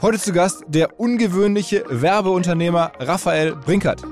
Heute zu Gast der ungewöhnliche Werbeunternehmer Raphael Brinkert.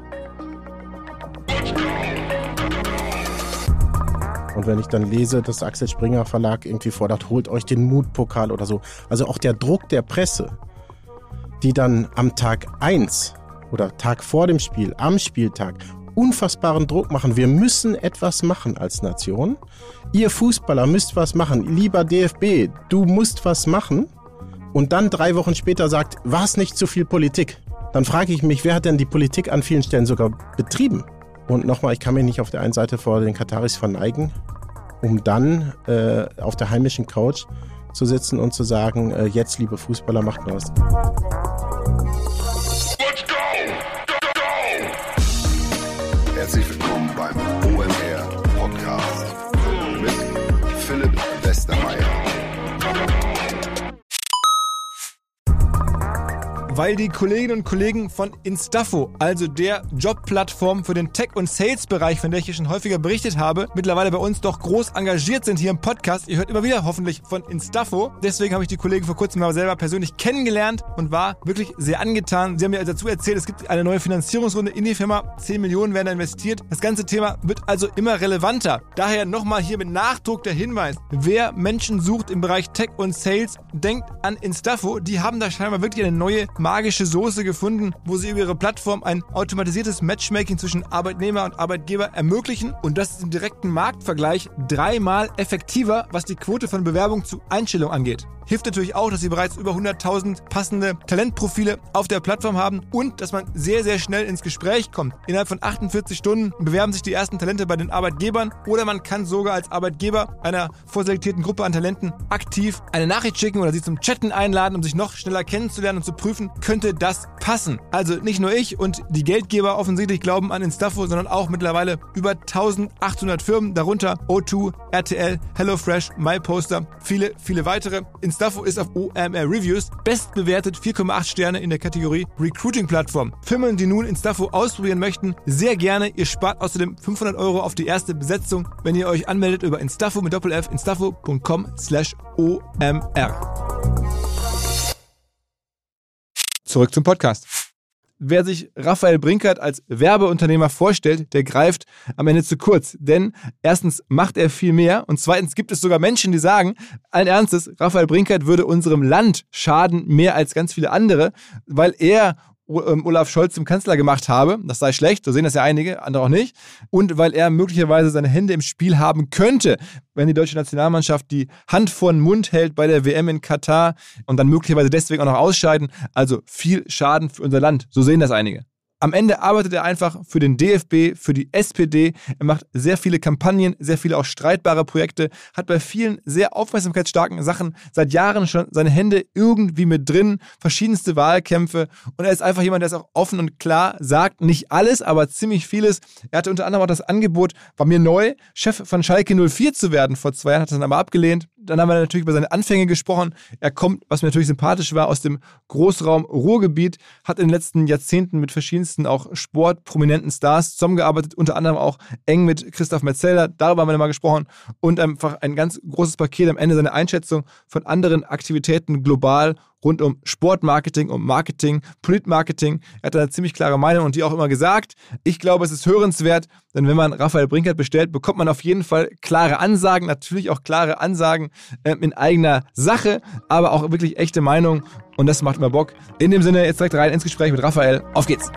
Und wenn ich dann lese, dass Axel Springer Verlag irgendwie fordert, holt euch den Mutpokal oder so. Also auch der Druck der Presse, die dann am Tag 1 oder Tag vor dem Spiel, am Spieltag, unfassbaren Druck machen. Wir müssen etwas machen als Nation. Ihr Fußballer müsst was machen. Lieber DFB, du musst was machen. Und dann 3 Wochen später sagt, war es nicht zu viel Politik? Dann frage ich mich, wer hat denn die Politik an vielen Stellen sogar betrieben? Und nochmal, ich kann mich nicht auf der einen Seite vor den Kataris verneigen, um dann auf der heimischen Couch zu sitzen und zu sagen, jetzt, liebe Fußballer, macht mal was. Let's go! Herzlich willkommen beim OMR Podcast mit Philipp Westermeier. Weil die Kolleginnen und Kollegen von Instafo, also der Jobplattform für den Tech- und Sales-Bereich, von der ich hier schon häufiger berichtet habe, mittlerweile bei uns doch groß engagiert sind hier im Podcast. Ihr hört immer wieder hoffentlich von Instafo. Deswegen habe ich die Kollegen vor kurzem mal selber persönlich kennengelernt und war wirklich sehr angetan. Sie haben mir dazu erzählt, es gibt eine neue Finanzierungsrunde in die Firma. 10 Millionen werden da investiert. Das ganze Thema wird also immer relevanter. Daher nochmal hier mit Nachdruck der Hinweis. Wer Menschen sucht im Bereich Tech und Sales, denkt an Instafo. Die haben da scheinbar wirklich eine neue magische Soße gefunden, wo sie über ihre Plattform ein automatisiertes Matchmaking zwischen Arbeitnehmer und Arbeitgeber ermöglichen, und das ist im direkten Marktvergleich 3-mal effektiver, was die Quote von Bewerbung zu Einstellung angeht. Hilft natürlich auch, dass sie bereits über 100.000 passende Talentprofile auf der Plattform haben und dass man sehr, sehr schnell ins Gespräch kommt. Innerhalb von 48 Stunden bewerben sich die ersten Talente bei den Arbeitgebern, oder man kann sogar als Arbeitgeber einer vorselektierten Gruppe an Talenten aktiv eine Nachricht schicken oder sie zum Chatten einladen, um sich noch schneller kennenzulernen und zu prüfen, könnte das passen. Also nicht nur ich und die Geldgeber offensichtlich glauben an Instafo, sondern auch mittlerweile über 1.800 Firmen, darunter O2, RTL, HelloFresh, MyPoster, viele, viele weitere. Instafo ist auf OMR Reviews bestbewertet, 4,8 Sterne in der Kategorie Recruiting-Plattform. Firmen, die nun Instafo ausprobieren möchten, sehr gerne. Ihr spart außerdem 500 € auf die erste Besetzung, wenn ihr euch anmeldet über Instafo mit Doppel-F, instafo.com/OMR. Zurück zum Podcast. Wer sich Raphael Brinkert als Werbeunternehmer vorstellt, der greift am Ende zu kurz. Denn erstens macht er viel mehr und zweitens gibt es sogar Menschen, die sagen, allen Ernstes, Raphael Brinkert würde unserem Land schaden, mehr als ganz viele andere, weil er Olaf Scholz zum Kanzler gemacht habe. Das sei schlecht, so sehen das ja einige, andere auch nicht. Und weil er möglicherweise seine Hände im Spiel haben könnte, wenn die deutsche Nationalmannschaft die Hand vor den Mund hält bei der WM in Katar und dann möglicherweise deswegen auch noch ausscheiden. Also viel Schaden für unser Land, so sehen das einige. Am Ende arbeitet er einfach für den DFB, für die SPD. Er macht sehr viele Kampagnen, sehr viele auch streitbare Projekte, hat bei vielen sehr aufmerksamkeitsstarken Sachen seit Jahren schon seine Hände irgendwie mit drin, verschiedenste Wahlkämpfe, und er ist einfach jemand, der es auch offen und klar sagt, nicht alles, aber ziemlich vieles. Er hatte unter anderem auch das Angebot, war mir neu, Chef von Schalke 04 zu werden. Vor 2 Jahren hat er dann aber abgelehnt. Dann haben wir natürlich über seine Anfänge gesprochen. Er kommt, was mir natürlich sympathisch war, aus dem Großraum Ruhrgebiet, hat in den letzten Jahrzehnten mit verschiedensten auch sportprominenten Stars zusammengearbeitet, unter anderem auch eng mit Christoph Metzelder, darüber haben wir mal gesprochen, und einfach ein ganz großes Paket am Ende, seine Einschätzung von anderen Aktivitäten global rund um Sportmarketing, um Marketing, Politmarketing. Er hat eine ziemlich klare Meinung und die auch immer gesagt. Ich glaube, es ist hörenswert, denn wenn man Raphael Brinkert bestellt, bekommt man auf jeden Fall klare Ansagen, natürlich auch klare Ansagen in eigener Sache, aber auch wirklich echte Meinung, und das macht immer Bock. In dem Sinne, jetzt direkt rein ins Gespräch mit Raphael. Auf geht's!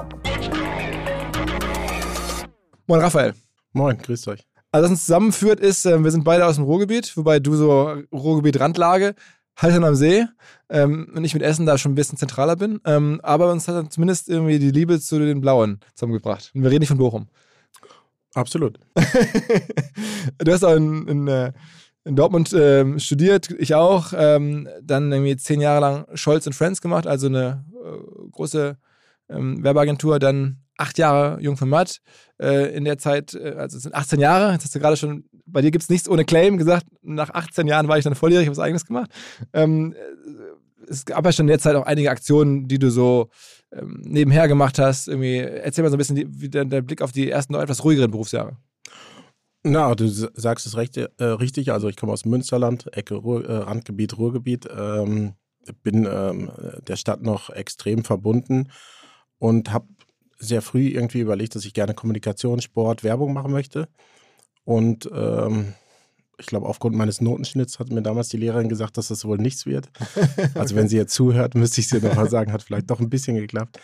Moin Raphael. Moin, grüßt euch. Also was uns zusammenführt ist, wir sind beide aus dem Ruhrgebiet, wobei du so Ruhrgebiet-Randlage, Haltern am See, und ich mit Essen da schon ein bisschen zentraler bin, aber uns hat dann zumindest irgendwie die Liebe zu den Blauen zusammengebracht. Und wir reden nicht von Bochum. Absolut. Du hast auch in Dortmund studiert, ich auch, dann irgendwie 10 Jahre lang Scholz & Friends gemacht, also eine große Werbeagentur, dann 8 Jahre Jung von Matt, in der Zeit, also es sind 18 Jahre, jetzt hast du gerade schon, bei dir gibt es nichts ohne Claim gesagt, nach 18 Jahren war ich dann volljährig, habe was Eigenes gemacht. Es gab ja schon in der Zeit auch einige Aktionen, die du so nebenher gemacht hast. Irgendwie, erzähl mal so ein bisschen wie der Blick auf die ersten noch etwas ruhigeren Berufsjahre. Na, du sagst es richtig, also ich komme aus Münsterland, Ecke Randgebiet, Ruhrgebiet. bin der Stadt noch extrem verbunden und habe sehr früh irgendwie überlegt, dass ich gerne Kommunikation, Sport, Werbung machen möchte. Und ich glaube, aufgrund meines Notenschnitts hat mir damals die Lehrerin gesagt, dass das wohl nichts wird. Also wenn sie jetzt zuhört, müsste ich sie nochmal sagen, hat vielleicht doch ein bisschen geklappt.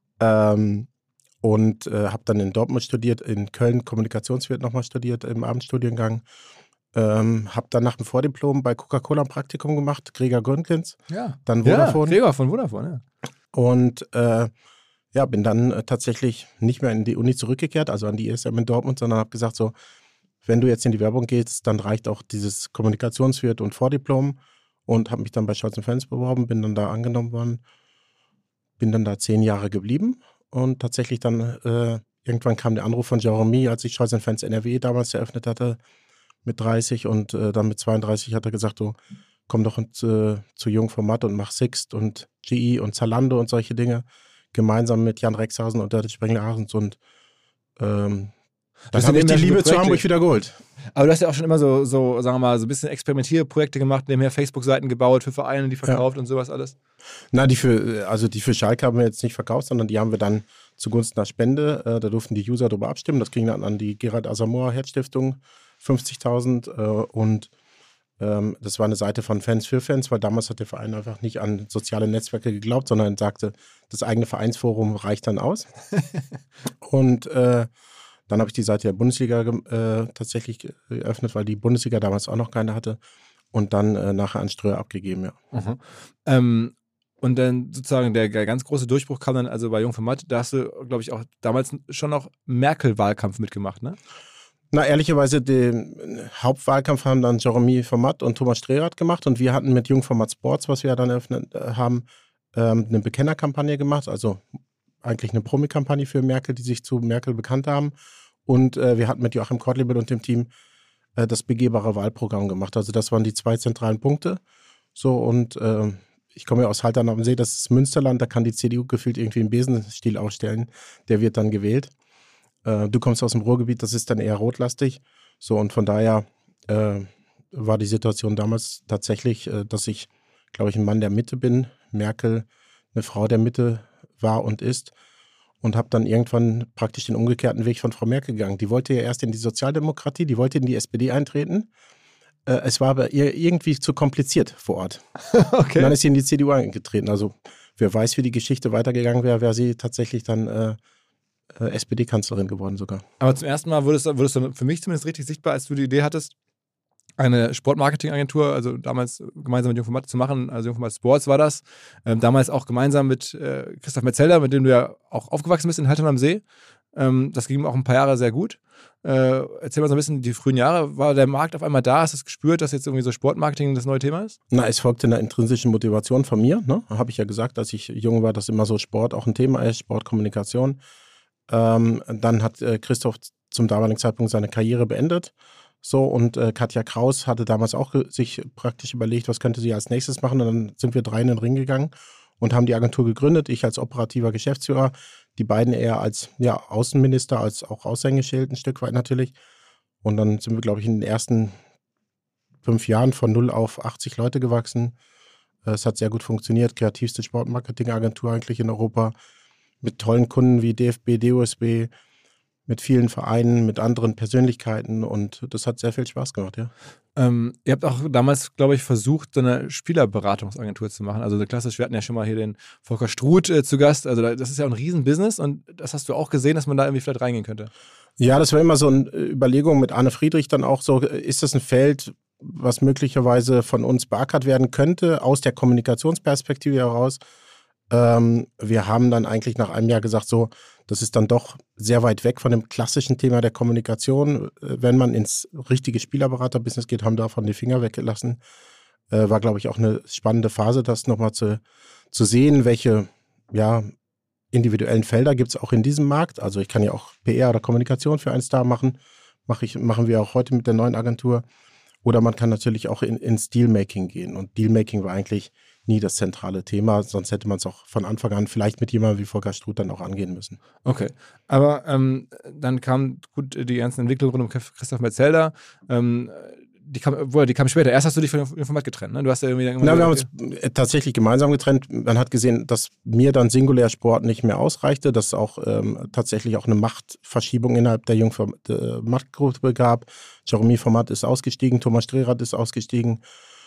Und habe dann in Dortmund studiert, in Köln Kommunikationswirt nochmal studiert im Abendstudiengang. Habe dann nach dem Vordiplom bei Coca-Cola ein Praktikum gemacht, Gregor Gründgens, dann Vodafone. Ja, Gregor von Vodafone, ja. Und bin dann tatsächlich nicht mehr in die Uni zurückgekehrt, also an die ISM in Dortmund, sondern habe gesagt so, wenn du jetzt in die Werbung gehst, dann reicht auch dieses Kommunikationswirt und Vordiplom, und habe mich dann bei Scholz & Friends beworben, bin dann da angenommen worden, bin dann da 10 Jahre geblieben und tatsächlich dann irgendwann kam der Anruf von Jeremy, als ich Scholz & Friends NRW damals eröffnet hatte mit 30, und dann mit 32 hat er gesagt, so, komm doch zu Jungformat und mach Sixt und GE und Zalando und solche Dinge, gemeinsam mit Jan Rexhausen und Dörte Sprengler-Ahrens, und dann habe ich die Liebe zu Hamburg wieder geholt. Aber du hast ja auch schon immer so sagen wir mal, so ein bisschen Experimentierprojekte gemacht, nebenher Facebook-Seiten gebaut für Vereine, die verkauft und sowas alles. Na, die für Schalke haben wir jetzt nicht verkauft, sondern die haben wir dann zugunsten einer Spende, da durften die User darüber abstimmen, das ging dann an die Gerald Asamoah Herzstiftung, 50.000, und das war eine Seite von Fans für Fans, weil damals hat der Verein einfach nicht an soziale Netzwerke geglaubt, sondern sagte, das eigene Vereinsforum reicht dann aus. Und dann habe ich die Seite der Bundesliga tatsächlich geöffnet, weil die Bundesliga damals auch noch keine hatte, und dann nachher an Ströer abgegeben, ja. Und dann sozusagen der ganz große Durchbruch kam dann also bei Jungformat, da hast du, glaube ich, auch damals schon noch Merkel-Wahlkampf mitgemacht, ne? Na, ehrlicherweise, den Hauptwahlkampf haben dann Jeremy Format und Thomas Strerath gemacht, und wir hatten mit Jungformat Sports, was wir ja dann eröffnet haben, eine Bekennerkampagne gemacht, also eigentlich eine Promi-Kampagne für Merkel, die sich zu Merkel bekannt haben, und wir hatten mit Joachim Kortlebel und dem Team das begehbare Wahlprogramm gemacht, also das waren die 2 zentralen Punkte, so, und ich komme ja aus Haltern am See, das ist Münsterland, da kann die CDU gefühlt irgendwie einen Besenstiel ausstellen, der wird dann gewählt. Du kommst aus dem Ruhrgebiet, das ist dann eher rotlastig. So, und von daher war die Situation damals tatsächlich, dass ich, glaube ich, ein Mann der Mitte bin, Merkel eine Frau der Mitte war und ist, und habe dann irgendwann praktisch den umgekehrten Weg von Frau Merkel gegangen. Die wollte ja erst in die Sozialdemokratie, die wollte in die SPD eintreten. Es war aber ihr irgendwie zu kompliziert vor Ort. Okay. Und dann ist sie in die CDU eingetreten. Also wer weiß, wie die Geschichte weitergegangen wäre, wäre sie tatsächlich dann SPD-Kanzlerin geworden sogar. Aber zum ersten Mal wurdest du für mich zumindest richtig sichtbar, als du die Idee hattest, eine Sportmarketing-Agentur, also damals gemeinsam mit Jungformat zu machen, also Jungformat Sports war das, damals auch gemeinsam mit Christoph Metzelder, mit dem du ja auch aufgewachsen bist in Haltern am See. Das ging auch ein paar Jahre sehr gut. Erzähl mal so ein bisschen die frühen Jahre. War der Markt auf einmal da? Hast du es gespürt, dass jetzt irgendwie so Sportmarketing das neue Thema ist? Na, es folgte einer intrinsischen Motivation von mir. Ne? Habe ich ja gesagt, als ich jung war, dass immer so Sport auch ein Thema ist, Sportkommunikation. Dann hat Christoph zum damaligen Zeitpunkt seine Karriere beendet. So, und Katja Kraus hatte damals auch sich praktisch überlegt, was könnte sie als nächstes machen. Und dann sind wir 3 in den Ring gegangen und haben die Agentur gegründet. Ich als operativer Geschäftsführer, die beiden eher als Außenminister, als auch Aushängeschild ein Stück weit natürlich. Und dann sind wir, glaube ich, in den ersten 5 Jahren von 0 auf 80 Leute gewachsen. Es hat sehr gut funktioniert. Kreativste Sportmarketingagentur eigentlich in Europa. Mit tollen Kunden wie DFB, DOSB, mit vielen Vereinen, mit anderen Persönlichkeiten, und das hat sehr viel Spaß gemacht, ja. Ihr habt auch damals, glaube ich, versucht, so eine Spielerberatungsagentur zu machen. Also klassisch, wir hatten ja schon mal hier den Volker Struth zu Gast. Also das ist ja ein Riesenbusiness, und das hast du auch gesehen, dass man da irgendwie vielleicht reingehen könnte. Ja, das war immer so eine Überlegung mit Arne Friedrich dann auch so, ist das ein Feld, was möglicherweise von uns beackert werden könnte, aus der Kommunikationsperspektive heraus. Wir haben dann eigentlich nach einem Jahr gesagt, so, das ist dann doch sehr weit weg von dem klassischen Thema der Kommunikation. Wenn man ins richtige Spielerberater-Business geht, haben davon die Finger weggelassen. War, glaube ich, auch eine spannende Phase, das nochmal zu sehen, welche individuellen Felder gibt es auch in diesem Markt. Also ich kann ja auch PR oder Kommunikation für einen Star machen. Machen wir auch heute mit der neuen Agentur. Oder man kann natürlich auch ins Dealmaking gehen. Und Dealmaking war eigentlich nie das zentrale Thema, sonst hätte man es auch von Anfang an vielleicht mit jemandem wie Volker Struth dann auch angehen müssen. Okay, aber dann kam gut die ganzen Entwicklungen rund um Christoph Metzelder. die kam später. Erst hast du dich von dem Format getrennt, ne? Du hast ja irgendwie dann wir haben uns tatsächlich gemeinsam getrennt. Man hat gesehen, dass mir dann singulär Sport nicht mehr ausreichte, dass es auch tatsächlich auch eine Machtverschiebung innerhalb der Jungformat-Gruppe gab. Jeremy Format ist ausgestiegen, Thomas Strerath ist ausgestiegen.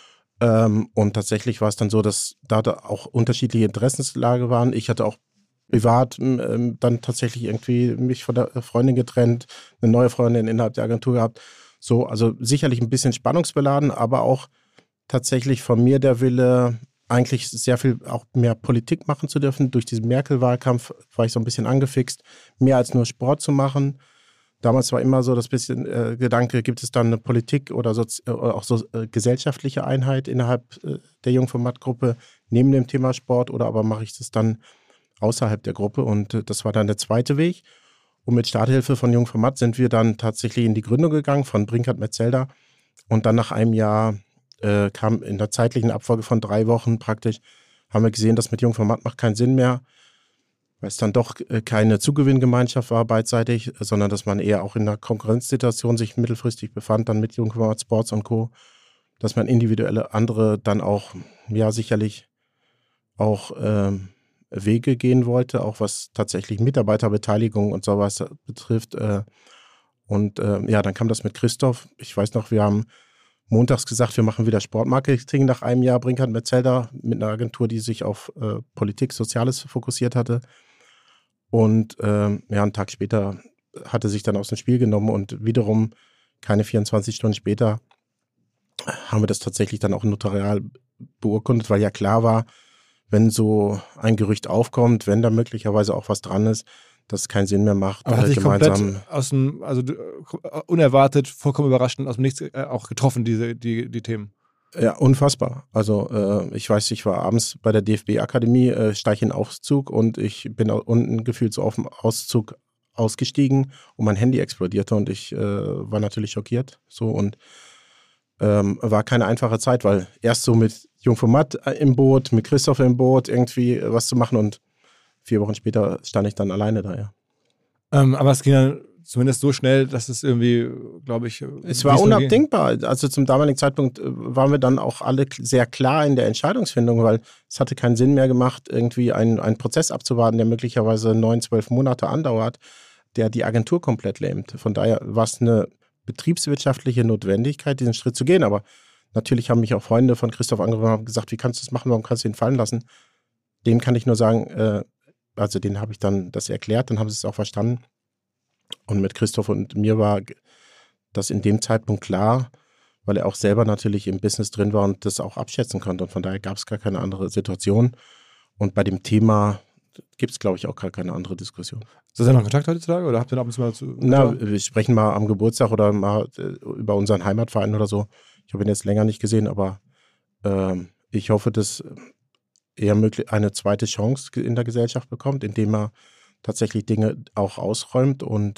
Und tatsächlich war es dann so, dass da auch unterschiedliche Interessenslage waren. Ich hatte auch privat dann tatsächlich irgendwie mich von der Freundin getrennt, eine neue Freundin innerhalb der Agentur gehabt. So, also sicherlich ein bisschen spannungsbeladen, aber auch tatsächlich von mir der Wille, eigentlich sehr viel auch mehr Politik machen zu dürfen. Durch diesen Merkel-Wahlkampf war ich so ein bisschen angefixt, mehr als nur Sport zu machen. Damals war immer so das bisschen Gedanke, gibt es dann eine Politik oder auch so gesellschaftliche Einheit innerhalb der Jungformat-Gruppe neben dem Thema Sport oder aber mache ich das dann außerhalb der Gruppe? Und das war dann der zweite Weg. Und mit Starthilfe von Jungformat sind wir dann tatsächlich in die Gründung gegangen von Brinkert-Metzelder. Und dann nach einem Jahr kam in der zeitlichen Abfolge von 3 Wochen praktisch, haben wir gesehen, dass mit Jungformat macht keinen Sinn mehr, weil es dann doch keine Zugewinngemeinschaft war beidseitig, sondern dass man eher auch in einer Konkurrenzsituation sich mittelfristig befand, dann mit Jungformat Sports und Co., dass man individuelle andere dann auch, ja sicherlich auch Wege gehen wollte, auch was tatsächlich Mitarbeiterbeteiligung und sowas betrifft. Und dann kam das mit Christoph. Ich weiß noch, wir haben montags gesagt, wir machen wieder Sportmarketing nach einem Jahr Brinkert-Metzelder mit einer Agentur, die sich auf Politik, Soziales fokussiert hatte. Und einen Tag später hatte sich dann aus dem Spiel genommen und wiederum keine 24 Stunden später haben wir das tatsächlich dann auch notarial beurkundet, weil ja klar war, wenn so ein Gerücht aufkommt, wenn da möglicherweise auch was dran ist, dass es keinen Sinn mehr macht, aber hat sich komplett unerwartet, vollkommen überraschend, aus dem Nichts auch getroffen, die Themen. Ja, unfassbar. Also ich weiß, ich war abends bei der DFB-Akademie, steig in den Aufzug und ich bin unten gefühlt so auf dem Auszug ausgestiegen und mein Handy explodierte und ich war natürlich schockiert. So und war keine einfache Zeit, weil erst so mit Jungformat im Boot, mit Christoph im Boot irgendwie was zu machen und 4 Wochen später stand ich dann alleine da, ja. Aber es ging dann zumindest so schnell, dass es irgendwie, glaube ich... Es war unabdingbar. Also zum damaligen Zeitpunkt waren wir dann auch alle sehr klar in der Entscheidungsfindung, weil es hatte keinen Sinn mehr gemacht, irgendwie einen Prozess abzuwarten, der möglicherweise 9-12 Monate andauert, der die Agentur komplett lähmt. Von daher war es eine betriebswirtschaftliche Notwendigkeit, diesen Schritt zu gehen. Aber natürlich haben mich auch Freunde von Christoph angerufen und haben gesagt, wie kannst du das machen, warum kannst du ihn fallen lassen? Dem kann ich nur sagen, also denen habe ich dann das erklärt, dann haben sie es auch verstanden. Und mit Christoph und mir war das in dem Zeitpunkt klar, weil er auch selber natürlich im Business drin war und das auch abschätzen konnte. Und von daher gab es gar keine andere Situation. Und bei dem Thema gibt es, glaube ich, auch gar keine andere Diskussion. Ist das ja noch Kontakt heutzutage oder habt ihr noch ein bisschen mal zu? Na, wir sprechen mal am Geburtstag oder mal über unseren Heimatverein oder so. Ich habe ihn jetzt länger nicht gesehen, aber ich hoffe, dass er eine zweite Chance in der Gesellschaft bekommt, indem er tatsächlich Dinge auch ausräumt und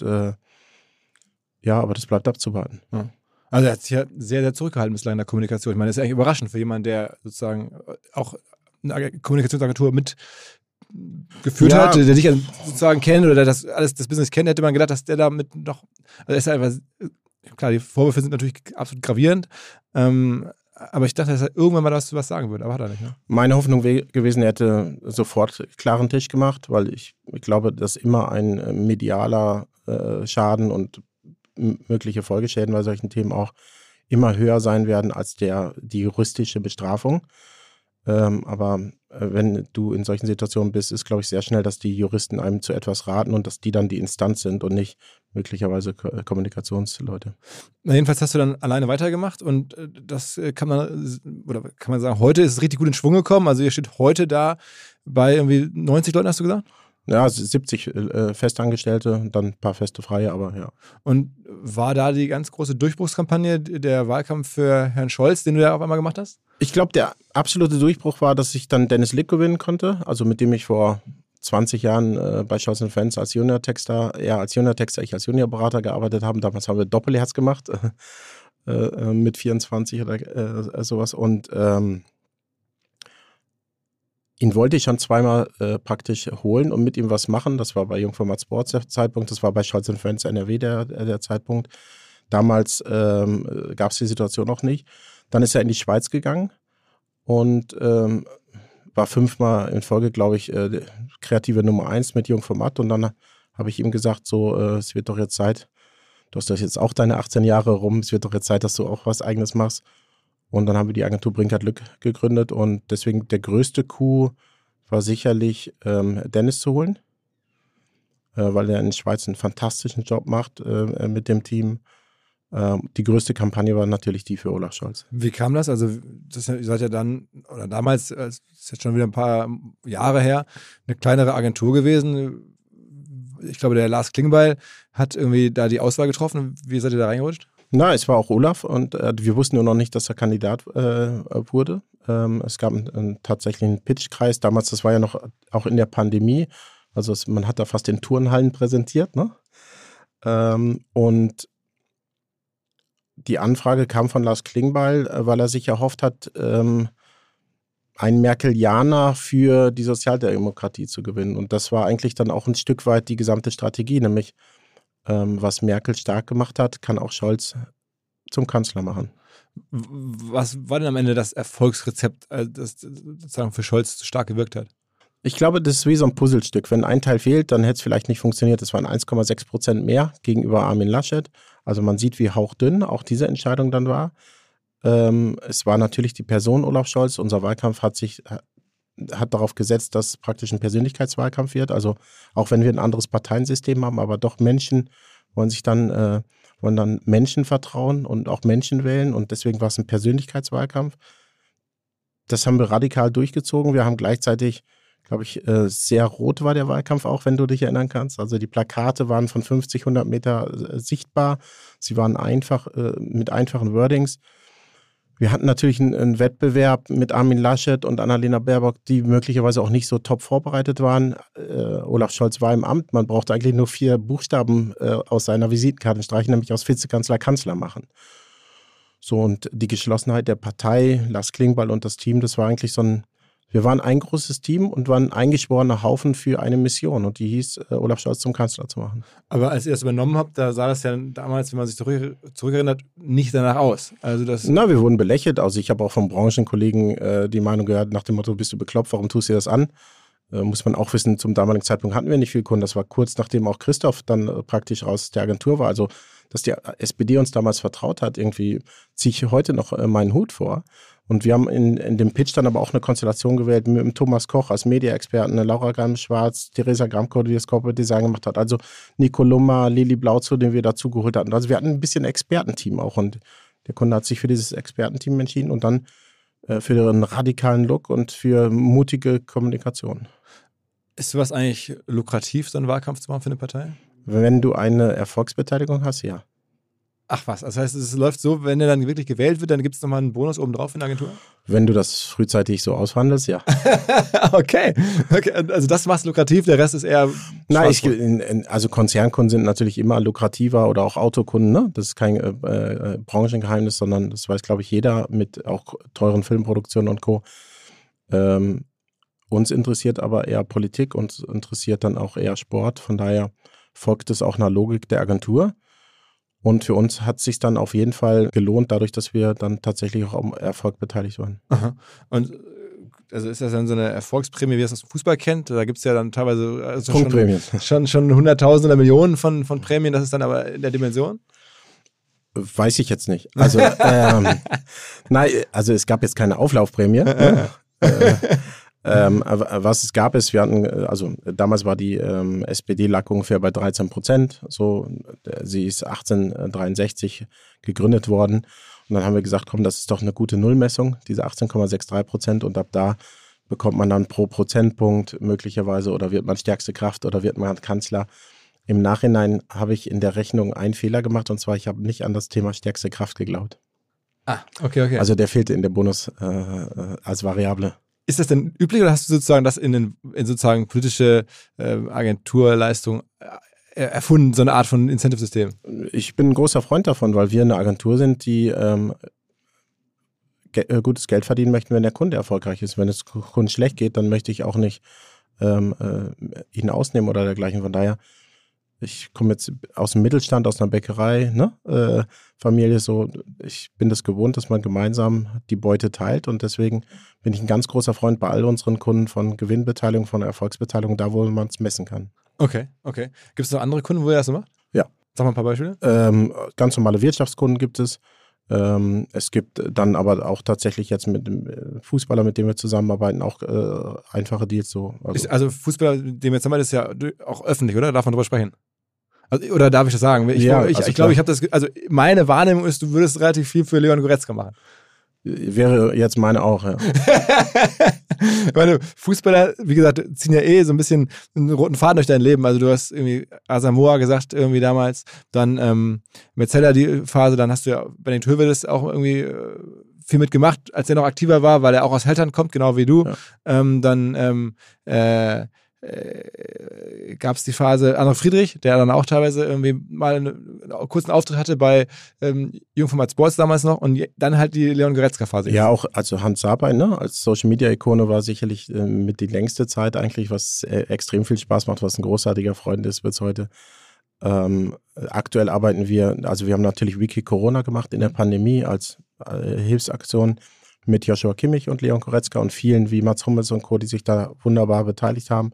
aber das bleibt abzuwarten. Ja. Also er hat sich ja sehr, sehr zurückgehalten bislang in der Kommunikation. Ich meine, das ist eigentlich überraschend für jemanden, der sozusagen auch eine Kommunikationsagentur mitgeführt hat, der dich sozusagen kennt oder das Business kennt, hätte man gedacht, dass der damit noch, also er ist einfach, klar, die Vorwürfe sind natürlich absolut gravierend, aber ich dachte, dass er irgendwann mal was sagen würde, aber hat er nicht. Ne? Meine Hoffnung wäre gewesen, er hätte sofort klaren Tisch gemacht, weil ich glaube, dass immer ein medialer Schaden und mögliche Folgeschäden bei solchen Themen auch immer höher sein werden als die juristische Bestrafung. Aber wenn du in solchen Situationen bist, ist, glaube ich, sehr schnell, dass die Juristen einem zu etwas raten und dass die dann die Instanz sind und nicht möglicherweise Kommunikationsleute. Na, jedenfalls hast du dann alleine weitergemacht und das kann man sagen, heute ist es richtig gut in Schwung gekommen. Also ihr steht heute da bei irgendwie 90 Leuten, hast du gesagt? Ja, 70 Festangestellte, dann ein paar feste Freie, aber ja. Und war da die ganz große Durchbruchskampagne, der Wahlkampf für Herrn Scholz, den du da auf einmal gemacht hast? Ich glaube, der absolute Durchbruch war, dass ich dann Dennis Lick gewinnen konnte, also mit dem ich vor 20 Jahren bei Scholz & Friends als Junior-Texter, ich als Juniorberater gearbeitet habe. Damals haben wir Doppelherz gemacht mit 24 oder sowas und ihn wollte ich schon zweimal praktisch holen und mit ihm was machen. Das war bei Jungformat Sports der Zeitpunkt, das war bei Scholz & Friends NRW der Zeitpunkt. Damals gab es die Situation noch nicht. Dann ist er in die Schweiz gegangen und war 5-mal in Folge, glaube ich, kreative Nummer 1 mit Jung vom Matt. Und dann habe ich ihm gesagt, so, es wird doch jetzt Zeit, du hast doch jetzt auch deine 18 Jahre rum, es wird doch jetzt Zeit, dass du auch was Eigenes machst. Und dann haben wir die Agentur Brinkert Lück gegründet und deswegen der größte Coup war sicherlich Dennis zu holen, weil er in der Schweiz einen fantastischen Job macht mit dem Team. Die größte Kampagne war natürlich die für Olaf Scholz. Wie kam das? Also, ihr seid ja dann, oder damals, das ist jetzt schon wieder ein paar Jahre her, eine kleinere Agentur gewesen. Ich glaube, der Lars Klingbeil hat irgendwie da die Auswahl getroffen. Wie seid ihr da reingerutscht? Na, es war auch Olaf und wir wussten nur noch nicht, dass er Kandidat wurde. Es gab tatsächlich einen Pitchkreis. Damals, das war ja noch auch in der Pandemie. Also man hat da fast in Turnhallen präsentiert, ne? Und die Anfrage kam von Lars Klingbeil, weil er sich erhofft hat, einen Merkelianer für die Sozialdemokratie zu gewinnen. Und das war eigentlich dann auch ein Stück weit die gesamte Strategie, nämlich was Merkel stark gemacht hat, kann auch Scholz zum Kanzler machen. Was war denn am Ende das Erfolgsrezept, das sozusagen für Scholz stark gewirkt hat? Ich glaube, das ist wie so ein Puzzlestück. Wenn ein Teil fehlt, dann hätte es vielleicht nicht funktioniert. Es waren 1,6% mehr gegenüber Armin Laschet. Also man sieht, wie hauchdünn auch diese Entscheidung dann war. Es war natürlich die Person Olaf Scholz. Unser Wahlkampf hat darauf gesetzt, dass praktisch ein Persönlichkeitswahlkampf wird. Also auch wenn wir ein anderes Parteiensystem haben, aber doch Menschen wollen dann Menschen vertrauen und auch Menschen wählen. Und deswegen war es ein Persönlichkeitswahlkampf. Das haben wir radikal durchgezogen. Wir haben gleichzeitig, glaube ich, sehr rot war der Wahlkampf auch, wenn du dich erinnern kannst. Also die Plakate waren von 50, 100 Meter sichtbar. Sie waren einfach, mit einfachen Wordings. Wir hatten natürlich einen Wettbewerb mit Armin Laschet und Annalena Baerbock, die möglicherweise auch nicht so top vorbereitet waren. Olaf Scholz war im Amt. Man brauchte eigentlich nur 4 Buchstaben aus seiner Visitenkarte streichen, nämlich aus Vizekanzler Kanzler machen. So, und die Geschlossenheit der Partei, Lars Klingbeil und das Team, das war eigentlich wir waren ein großes Team und waren ein eingeschworener Haufen für eine Mission und die hieß, Olaf Scholz zum Kanzler zu machen. Aber als ihr das übernommen habt, da sah das ja damals, wenn man sich zurückerinnert, nicht danach aus. Also wir wurden belächelt. Also ich habe auch von Branchenkollegen die Meinung gehört, nach dem Motto, bist du bekloppt, warum tust du dir das an? Muss man auch wissen, zum damaligen Zeitpunkt hatten wir nicht viel Kunden. Das war kurz nachdem auch Christoph dann praktisch aus der Agentur war. Also dass die SPD uns damals vertraut hat, irgendwie ziehe ich heute noch meinen Hut vor. Und wir haben in dem Pitch dann aber auch eine Konstellation gewählt mit dem Thomas Koch als Media-Experten, Laura Garm-Schwarz, Theresa Gramko, die das Corporate Design gemacht hat, also Nico Lummer, Lili Blauzow, den wir dazu geholt hatten. Also wir hatten ein bisschen Expertenteam auch und der Kunde hat sich für dieses Expertenteam entschieden und dann für einen radikalen Look und für mutige Kommunikation. Ist sowas eigentlich lukrativ, so einen Wahlkampf zu machen für eine Partei? Wenn du eine Erfolgsbeteiligung hast, ja. Ach was, das heißt, es läuft so, wenn er dann wirklich gewählt wird, dann gibt es nochmal einen Bonus obendrauf in der Agentur? Wenn du das frühzeitig so aushandelst, ja. Okay, also das macht lukrativ, der Rest ist eher... Also Konzernkunden sind natürlich immer lukrativer oder auch Autokunden, ne? Das ist kein Branchengeheimnis, sondern das weiß, glaube ich, jeder mit auch teuren Filmproduktionen und Co. Uns interessiert aber eher Politik, uns interessiert dann auch eher Sport, von daher folgt es auch einer Logik der Agentur. Und für uns hat es sich dann auf jeden Fall gelohnt, dadurch, dass wir dann tatsächlich auch am Erfolg beteiligt waren. Aha. Und also ist das dann so eine Erfolgsprämie, wie man das aus dem Fußball kennt? Da gibt es ja dann teilweise schon Hunderttausende oder Millionen von Prämien, das ist dann aber in der Dimension? Weiß ich jetzt nicht. Also, nein, also es gab jetzt keine Auflaufprämie. Was es gab ist, wir hatten, also damals war die SPD lag ungefähr bei 13%, so, sie ist 1863 gegründet worden und dann haben wir gesagt, komm, das ist doch eine gute Nullmessung, diese 18,63% und ab da bekommt man dann pro Prozentpunkt möglicherweise oder wird man stärkste Kraft oder wird man Kanzler. Im Nachhinein habe ich in der Rechnung einen Fehler gemacht und zwar, ich habe nicht an das Thema stärkste Kraft geglaubt. Ah, okay. Also der fehlte in der Bonus als Variable. Ist das denn üblich oder hast du sozusagen das in sozusagen politische Agenturleistung erfunden, so eine Art von Incentive-System? Ich bin ein großer Freund davon, weil wir eine Agentur sind, die gutes Geld verdienen möchten, wenn der Kunde erfolgreich ist. Wenn es Kunden schlecht geht, dann möchte ich auch nicht ihn ausnehmen oder dergleichen. Von daher ich komme jetzt aus dem Mittelstand, aus einer Bäckerei, ne? Familie so, ich bin das gewohnt, dass man gemeinsam die Beute teilt und deswegen bin ich ein ganz großer Freund bei all unseren Kunden von Gewinnbeteiligung, von Erfolgsbeteiligung, da wo man es messen kann. Okay. Gibt es noch andere Kunden, wo ihr das so macht? Ja. Sag mal ein paar Beispiele. Ganz normale Wirtschaftskunden gibt es. Es gibt dann aber auch tatsächlich jetzt mit dem Fußballer, mit dem wir zusammenarbeiten, auch einfache Deals so. Also Fußballer, mit dem wir zusammenarbeiten, ist ja auch öffentlich, oder? Darf man drüber sprechen? Also, oder darf ich das sagen? Ich glaube, ich habe das, also meine Wahrnehmung ist, du würdest relativ viel für Leon Goretzka machen. Wäre jetzt meine auch, ja. Meine Fußballer, wie gesagt, ziehen ja so ein bisschen einen roten Faden durch dein Leben. Also du hast irgendwie Asamoah gesagt irgendwie damals, dann Metzeler die Phase, dann hast du ja Benedikt Höwedes auch irgendwie viel mitgemacht, als er noch aktiver war, weil er auch aus Heltern kommt, genau wie du. Ja. Dann gab es die Phase André Friedrich, der dann auch teilweise irgendwie mal einen kurzen Auftritt hatte bei Jungformat Sports damals noch und dann halt die Leon Goretzka-Phase. Ja, auch, also Hans Sabein, ne, als Social-Media-Ikone war sicherlich mit die längste Zeit eigentlich, was extrem viel Spaß macht, was ein großartiger Freund ist bis heute. Aktuell arbeiten wir, also wir haben natürlich Wiki Corona gemacht in der Pandemie als Hilfsaktion mit Joshua Kimmich und Leon Goretzka und vielen wie Mats Hummels und Co., die sich da wunderbar beteiligt haben.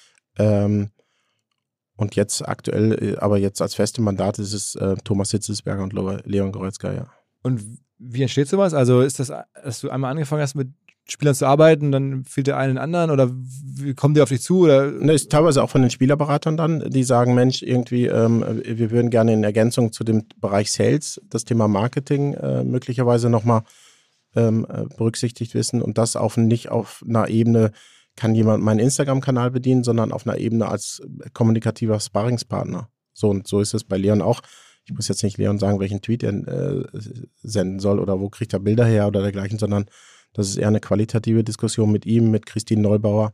Und jetzt aktuell, aber jetzt als feste Mandate ist es Thomas Hitzelsberger und Leon Goretzka, ja. Und wie entsteht sowas? Also ist das, dass du einmal angefangen hast mit Spielern zu arbeiten, dann fehlt der einen den anderen oder wie kommen die auf dich zu? Oder? Ne, ist teilweise auch von den Spielerberatern dann, die sagen, Mensch, irgendwie, wir würden gerne in Ergänzung zu dem Bereich Sales das Thema Marketing möglicherweise nochmal berücksichtigt wissen und das nicht auf einer Ebene, kann jemand meinen Instagram-Kanal bedienen, sondern auf einer Ebene als kommunikativer Sparringspartner. So und so ist es bei Leon auch. Ich muss jetzt nicht Leon sagen, welchen Tweet er senden soll oder wo kriegt er Bilder her oder dergleichen, sondern das ist eher eine qualitative Diskussion mit ihm, mit Christine Neubauer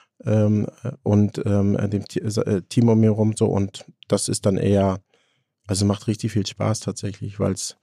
und dem Team um mir herum so und das ist dann eher, also macht richtig viel Spaß tatsächlich, weil es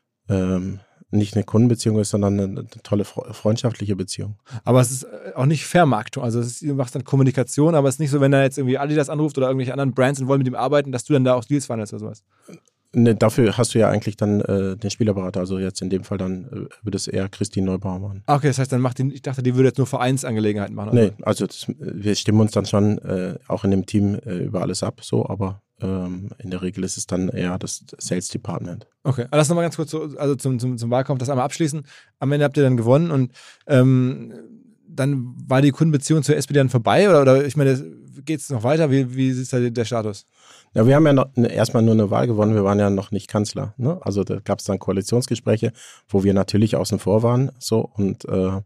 nicht eine Kundenbeziehung ist, sondern eine tolle freundschaftliche Beziehung. Aber es ist auch nicht Vermarktung, also du machst dann Kommunikation, aber es ist nicht so, wenn da jetzt irgendwie Adidas anruft oder irgendwelche anderen Brands und wollen mit ihm arbeiten, dass du dann da auch Deals verhandelst oder sowas. Ne, dafür hast du ja eigentlich dann den Spielerberater, also jetzt in dem Fall dann würde es eher Christine Neubauer machen. Okay, das heißt, dann ich dachte, die würde jetzt nur Vereinsangelegenheiten machen. Nee, also wir stimmen uns dann schon auch in dem Team über alles ab, so, aber in der Regel ist es dann eher das Sales Department. Okay, lass nochmal ganz kurz zum Wahlkampf das einmal abschließen. Am Ende habt ihr dann gewonnen und dann war die Kundenbeziehung zur SPD dann vorbei oder ich meine, geht es noch weiter? Wie ist da der Status? Ja, wir haben ja noch erstmal nur eine Wahl gewonnen, wir waren ja noch nicht Kanzler. Ne? Also da gab es dann Koalitionsgespräche, wo wir natürlich außen vor waren. So, und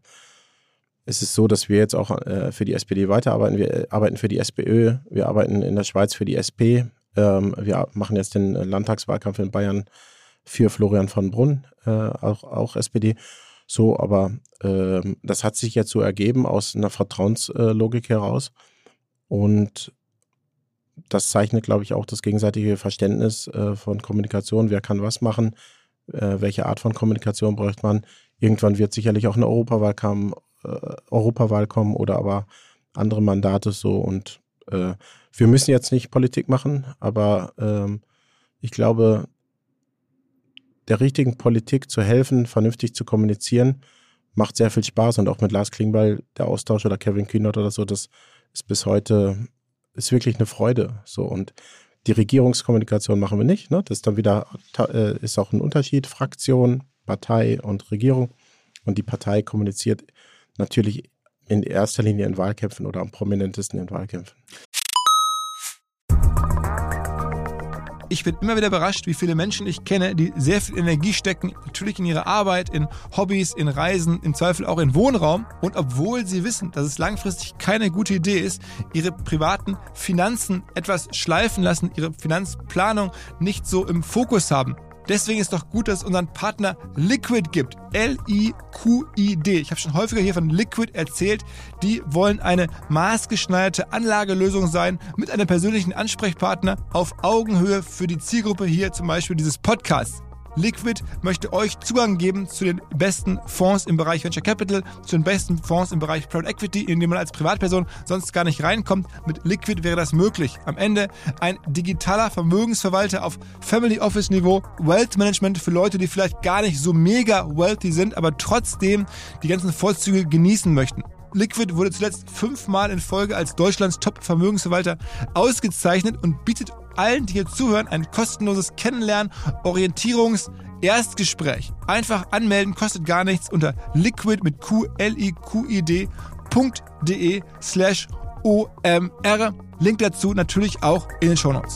es ist so, dass wir jetzt auch für die SPD weiterarbeiten. Wir arbeiten für die SPÖ, wir arbeiten in der Schweiz für die SP. Wir machen jetzt den Landtagswahlkampf in Bayern für Florian von Brunn, auch SPD. So, aber das hat sich jetzt so ergeben aus einer Vertrauenslogik heraus. Und das zeichnet, glaube ich, auch das gegenseitige Verständnis von Kommunikation. Wer kann was machen? Welche Art von Kommunikation braucht man? Irgendwann wird sicherlich auch eine Europawahl kommen oder aber andere Mandate so. Und wir müssen jetzt nicht Politik machen, aber ich glaube, der richtigen Politik zu helfen, vernünftig zu kommunizieren, macht sehr viel Spaß. Und auch mit Lars Klingbeil, der Austausch oder Kevin Kühnert oder so, das ist bis heute ist wirklich eine Freude. So. Und die Regierungskommunikation machen wir nicht. Ne? Das ist dann wieder, ist auch ein Unterschied, Fraktion, Partei und Regierung. Und die Partei kommuniziert natürlich in erster Linie in Wahlkämpfen oder am prominentesten in Wahlkämpfen. Ich bin immer wieder überrascht, wie viele Menschen ich kenne, die sehr viel Energie stecken, natürlich in ihre Arbeit, in Hobbys, in Reisen, im Zweifel auch in Wohnraum. Und obwohl sie wissen, dass es langfristig keine gute Idee ist, ihre privaten Finanzen etwas schleifen lassen, ihre Finanzplanung nicht so im Fokus haben. Deswegen ist doch gut, dass es unseren Partner Liquid gibt. L-I-Q-I-D. Ich habe schon häufiger hier von Liquid erzählt. Die wollen eine maßgeschneiderte Anlagelösung sein mit einem persönlichen Ansprechpartner auf Augenhöhe für die Zielgruppe hier, zum Beispiel dieses Podcasts. Liquid möchte euch Zugang geben zu den besten Fonds im Bereich Venture Capital, zu den besten Fonds im Bereich Private Equity, in denen man als Privatperson sonst gar nicht reinkommt. Mit Liquid wäre das möglich. Am Ende ein digitaler Vermögensverwalter auf Family Office Niveau, Wealth Management für Leute, die vielleicht gar nicht so mega wealthy sind, aber trotzdem die ganzen Vorzüge genießen möchten. Liquid wurde zuletzt 5-mal in Folge als Deutschlands Top-Vermögensverwalter ausgezeichnet und bietet allen, die hier zuhören, ein kostenloses Kennenlernen, Erstgespräch. Einfach anmelden, kostet gar nichts unter liquid mit QLIQID.de/OMR. Link dazu natürlich auch in den Shownotes.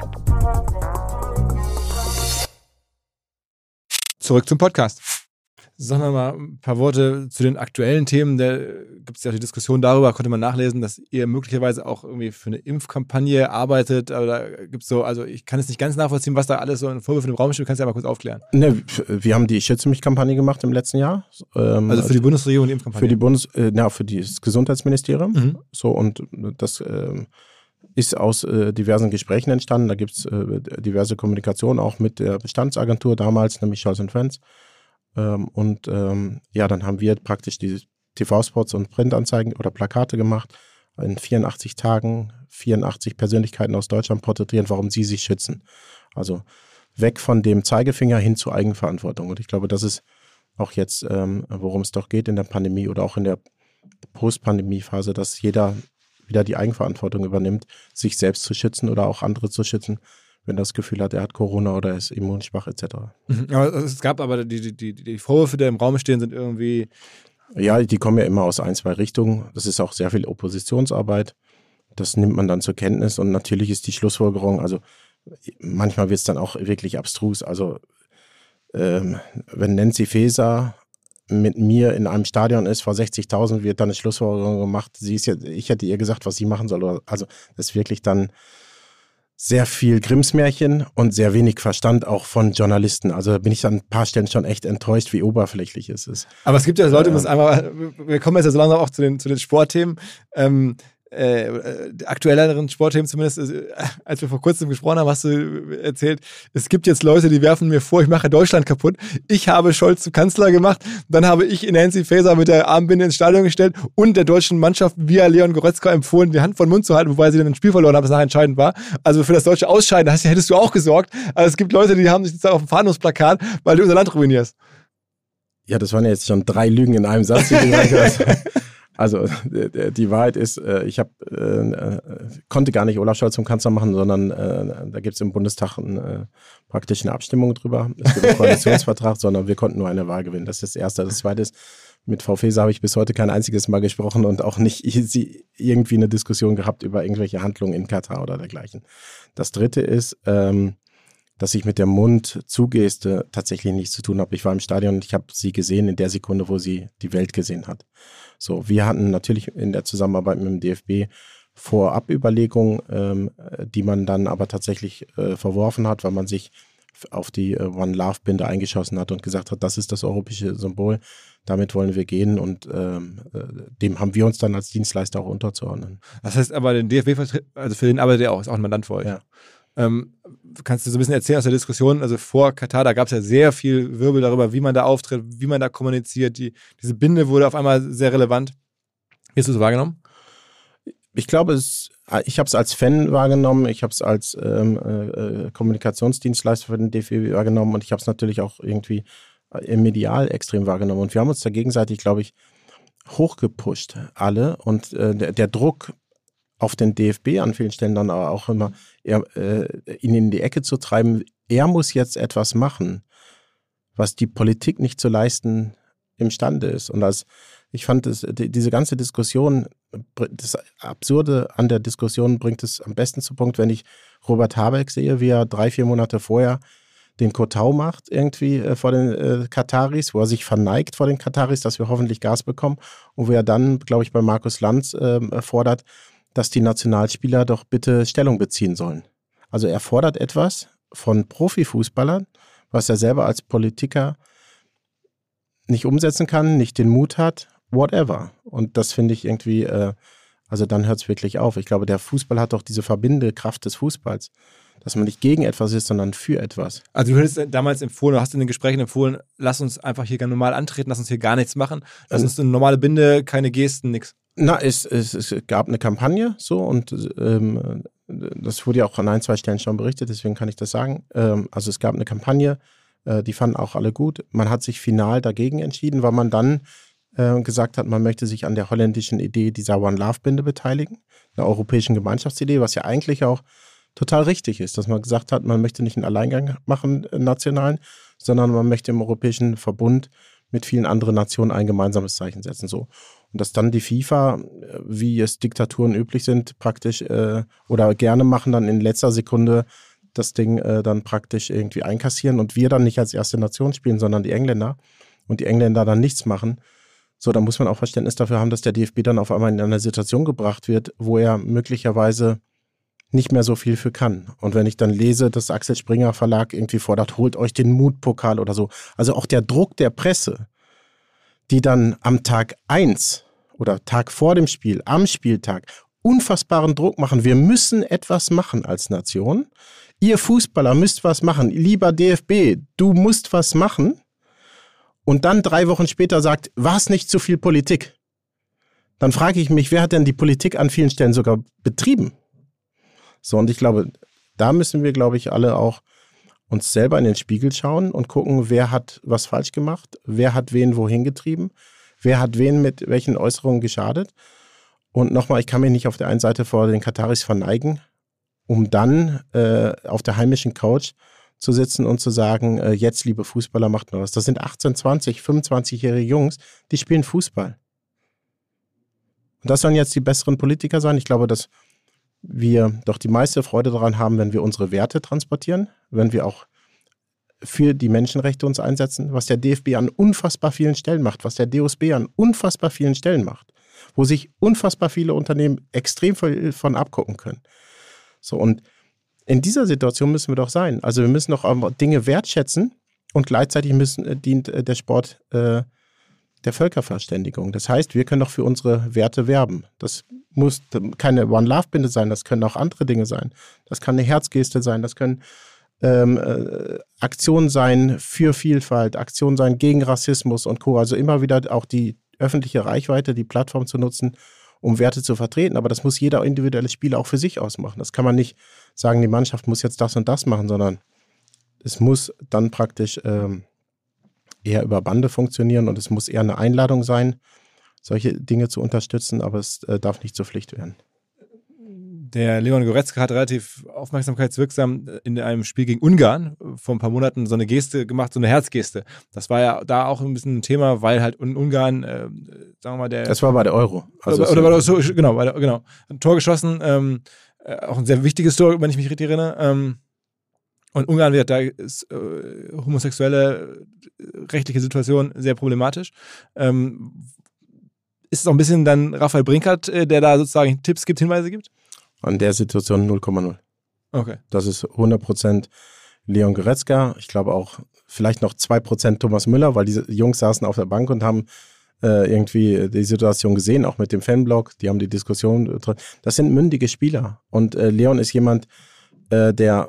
Zurück zum Podcast. Sag mal ein paar Worte zu den aktuellen Themen. Da gibt es ja auch die Diskussion darüber, konnte man nachlesen, dass ihr möglicherweise auch irgendwie für eine Impfkampagne arbeitet. Aber da gibt es so, also ich kann es nicht ganz nachvollziehen, was da alles so in Vorwürfen im Raum steht. Kannst du ja mal kurz aufklären. Ne, wir haben die Schütze mich-Kampagne gemacht im letzten Jahr. Also für die Bundesregierung die Impfkampagne? Für das Gesundheitsministerium. Mhm. So, und das ist aus diversen Gesprächen entstanden. Da gibt es diverse Kommunikation auch mit der Bestandsagentur damals, nämlich Scholz & Friends. Dann haben wir praktisch die TV-Spots und Printanzeigen oder Plakate gemacht. In 84 Tagen 84 Persönlichkeiten aus Deutschland porträtieren, warum sie sich schützen. Also weg von dem Zeigefinger hin zur Eigenverantwortung. Und ich glaube, das ist auch jetzt, worum es doch geht in der Pandemie oder auch in der Post-Pandemie-Phase, dass jeder wieder die Eigenverantwortung übernimmt, sich selbst zu schützen oder auch andere zu schützen, wenn er das Gefühl hat, er hat Corona oder er ist immunschwach etc. Aber es gab aber die Vorwürfe, die im Raum stehen, sind irgendwie... Ja, die kommen ja immer aus 1-2 Richtungen. Das ist auch sehr viel Oppositionsarbeit. Das nimmt man dann zur Kenntnis und natürlich ist die Schlussfolgerung, also manchmal wird es dann auch wirklich abstrus. Also wenn Nancy Faeser mit mir in einem Stadion ist, vor 60.000, wird dann eine Schlussfolgerung gemacht. Ich hätte ihr gesagt, was sie machen soll. Also das ist wirklich dann sehr viel Grimmsmärchen und sehr wenig Verstand auch von Journalisten. Also da bin ich an ein paar Stellen schon echt enttäuscht, wie oberflächlich es ist. Aber es gibt ja Leute, wir kommen jetzt ja so langsam auch zu den Sportthemen, aktuelleren Sportthemen zumindest, als wir vor kurzem gesprochen haben, hast du erzählt, es gibt jetzt Leute, die werfen mir vor, ich mache Deutschland kaputt. Ich habe Scholz zum Kanzler gemacht, dann habe ich Nancy Faeser mit der Armbinde ins Stadion gestellt und der deutschen Mannschaft via Leon Goretzka empfohlen, die Hand vor den Mund zu halten, wobei sie dann ein Spiel verloren haben, das nachher entscheidend war. Also für das deutsche Ausscheiden hättest du auch gesorgt. Also es gibt Leute, die haben sich jetzt auf dem Fahndungsplakat, weil du unser Land ruinierst. Ja, das waren ja jetzt schon 3 Lügen in einem Satz, die du gesagt hast. Also die Wahrheit ist, ich konnte gar nicht Olaf Scholz zum Kanzler machen, sondern da gibt es im Bundestag praktisch eine Abstimmung drüber. Es gibt einen Koalitionsvertrag, sondern wir konnten nur eine Wahl gewinnen. Das ist das Erste. Das Zweite ist, mit Frau Faeser habe ich bis heute kein einziges Mal gesprochen und auch nicht irgendwie eine Diskussion gehabt über irgendwelche Handlungen in Katar oder dergleichen. Das Dritte ist, dass ich mit der Mund-Zugeste tatsächlich nichts zu tun habe. Ich war im Stadion und ich habe sie gesehen in der Sekunde, wo sie die Welt gesehen hat. So, wir hatten natürlich in der Zusammenarbeit mit dem DFB Vorabüberlegungen, die man dann aber tatsächlich verworfen hat, weil man sich auf die One Love Binde eingeschossen hat und gesagt hat, das ist das europäische Symbol, damit wollen wir gehen und dem haben wir uns dann als Dienstleister auch unterzuordnen. Das heißt aber, den DFB, also für den arbeitet ihr auch, ist auch ein Mandant für euch. Ja. Kannst du so ein bisschen erzählen aus der Diskussion, also vor Katar, da gab es ja sehr viel Wirbel darüber, wie man da auftritt, wie man da kommuniziert, diese Binde wurde auf einmal sehr relevant. Wie hast du es wahrgenommen? Ich glaube, ich habe es als Fan wahrgenommen, ich habe es als Kommunikationsdienstleister für den DFB wahrgenommen und ich habe es natürlich auch irgendwie medial extrem wahrgenommen und wir haben uns da gegenseitig, glaube ich, hochgepusht, alle und der Druck auf den DFB an vielen Stellen dann auch immer ihn in die Ecke zu treiben. Er muss jetzt etwas machen, was die Politik nicht zu leisten imstande ist. Und ich fand, diese ganze Diskussion, das Absurde an der Diskussion bringt es am besten zu Punkt, wenn ich Robert Habeck sehe, wie er 3-4 Monate vorher den Kotau macht irgendwie vor den Kataris, wo er sich verneigt vor den Kataris, dass wir hoffentlich Gas bekommen und wo er dann, glaube ich, bei Markus Lanz fordert, dass die Nationalspieler doch bitte Stellung beziehen sollen. Also er fordert etwas von Profifußballern, was er selber als Politiker nicht umsetzen kann, nicht den Mut hat, whatever. Und das finde ich irgendwie, also dann hört es wirklich auf. Ich glaube, der Fußball hat doch diese verbindende Kraft des Fußballs. dass man nicht gegen etwas ist, sondern für etwas. Also du hättest damals empfohlen, du hast in den Gesprächen empfohlen, lass uns einfach hier normal antreten, lass uns hier gar nichts machen, lass uns eine normale Binde, keine Gesten, nichts. Na, es gab eine Kampagne so und das wurde ja auch an 1, 2 Stellen schon berichtet, deswegen kann ich das sagen. Also es gab eine Kampagne, die fanden auch alle gut. Man hat sich final dagegen entschieden, weil man dann gesagt hat, man möchte sich an der holländischen Idee dieser One-Love-Binde beteiligen, einer europäischen Gemeinschaftsidee, was ja eigentlich auch total richtig ist, dass man gesagt hat, man möchte nicht einen Alleingang machen, nationalen, sondern man möchte im Europäischen Verbund mit vielen anderen Nationen ein gemeinsames Zeichen setzen. So. Und dass dann die FIFA, wie es Diktaturen üblich sind, praktisch oder gerne machen, dann in letzter Sekunde das Ding dann praktisch irgendwie einkassieren und wir dann nicht als erste Nation spielen, sondern die Engländer und die Engländer dann nichts machen. So, da muss man auch Verständnis dafür haben, dass der DFB dann auf einmal in eine Situation gebracht wird, wo er möglicherweise nicht mehr so viel für kann. Und wenn ich dann lese, dass Axel Springer Verlag irgendwie fordert, holt euch den Mutpokal oder so. Also auch der Druck der Presse, die dann am Tag 1 oder Tag vor dem Spiel, am Spieltag, unfassbaren Druck machen. Wir müssen etwas machen als Nation. Ihr Fußballer müsst was machen. Lieber DFB, du musst was machen. Und dann 3 Wochen später sagt, war es nicht zu viel Politik? Dann frage ich mich, wer hat denn die Politik an vielen Stellen sogar betrieben? So, und ich glaube, da müssen wir, glaube ich, alle auch uns selber in den Spiegel schauen und gucken, wer hat was falsch gemacht, wer hat wen wohin getrieben, wer hat wen mit welchen Äußerungen geschadet. Und nochmal, ich kann mich nicht auf der einen Seite vor den Kataris verneigen, um dann auf der heimischen Couch zu sitzen und zu sagen, jetzt, liebe Fußballer, macht mal was. Das sind 18, 20, 25-jährige Jungs, die spielen Fußball. Und das sollen jetzt die besseren Politiker sein. Ich glaube, dass wir doch die meiste Freude daran haben, wenn wir unsere Werte transportieren, wenn wir auch für die Menschenrechte uns einsetzen, was der DFB an unfassbar vielen Stellen macht, was der DOSB an unfassbar vielen Stellen macht, wo sich unfassbar viele Unternehmen extrem viel von abgucken können. So, und in dieser Situation müssen wir doch sein. Also wir müssen doch Dinge wertschätzen und gleichzeitig dient der Sport der Völkerverständigung. Das heißt, wir können doch für unsere Werte werben. Das muss keine One-Love-Binde sein, das können auch andere Dinge sein. Das kann eine Herzgeste sein, das können Aktionen sein für Vielfalt, Aktionen sein gegen Rassismus und Co. Also immer wieder auch die öffentliche Reichweite, die Plattform zu nutzen, um Werte zu vertreten. Aber das muss jeder individuelle Spieler auch für sich ausmachen. Das kann man nicht sagen, die Mannschaft muss jetzt das und das machen, sondern es muss dann praktisch eher über Bande funktionieren und es muss eher eine Einladung sein, solche Dinge zu unterstützen, aber es darf nicht zur Pflicht werden. Der Leon Goretzka hat relativ aufmerksamkeitswirksam in einem Spiel gegen Ungarn vor ein paar Monaten so eine Geste gemacht, so eine Herzgeste. Das war ja da auch ein bisschen ein Thema, weil halt in Ungarn, sagen wir mal, das war bei der Euro. Also oder war das so, genau, ein Tor geschossen, auch ein sehr wichtiges Tor, wenn ich mich richtig erinnere. Und Ungarn wird da ist homosexuelle rechtliche Situation sehr problematisch. Ist es auch ein bisschen dann Raphael Brinkert, der da sozusagen Tipps gibt, Hinweise gibt? An der Situation 0,0. Okay. Das ist 100% Leon Goretzka. Ich glaube auch vielleicht noch 2% Thomas Müller, weil diese Jungs saßen auf der Bank und haben irgendwie die Situation gesehen, auch mit dem Fanblog. Die haben die Diskussion. Das sind mündige Spieler. Und Leon ist jemand, der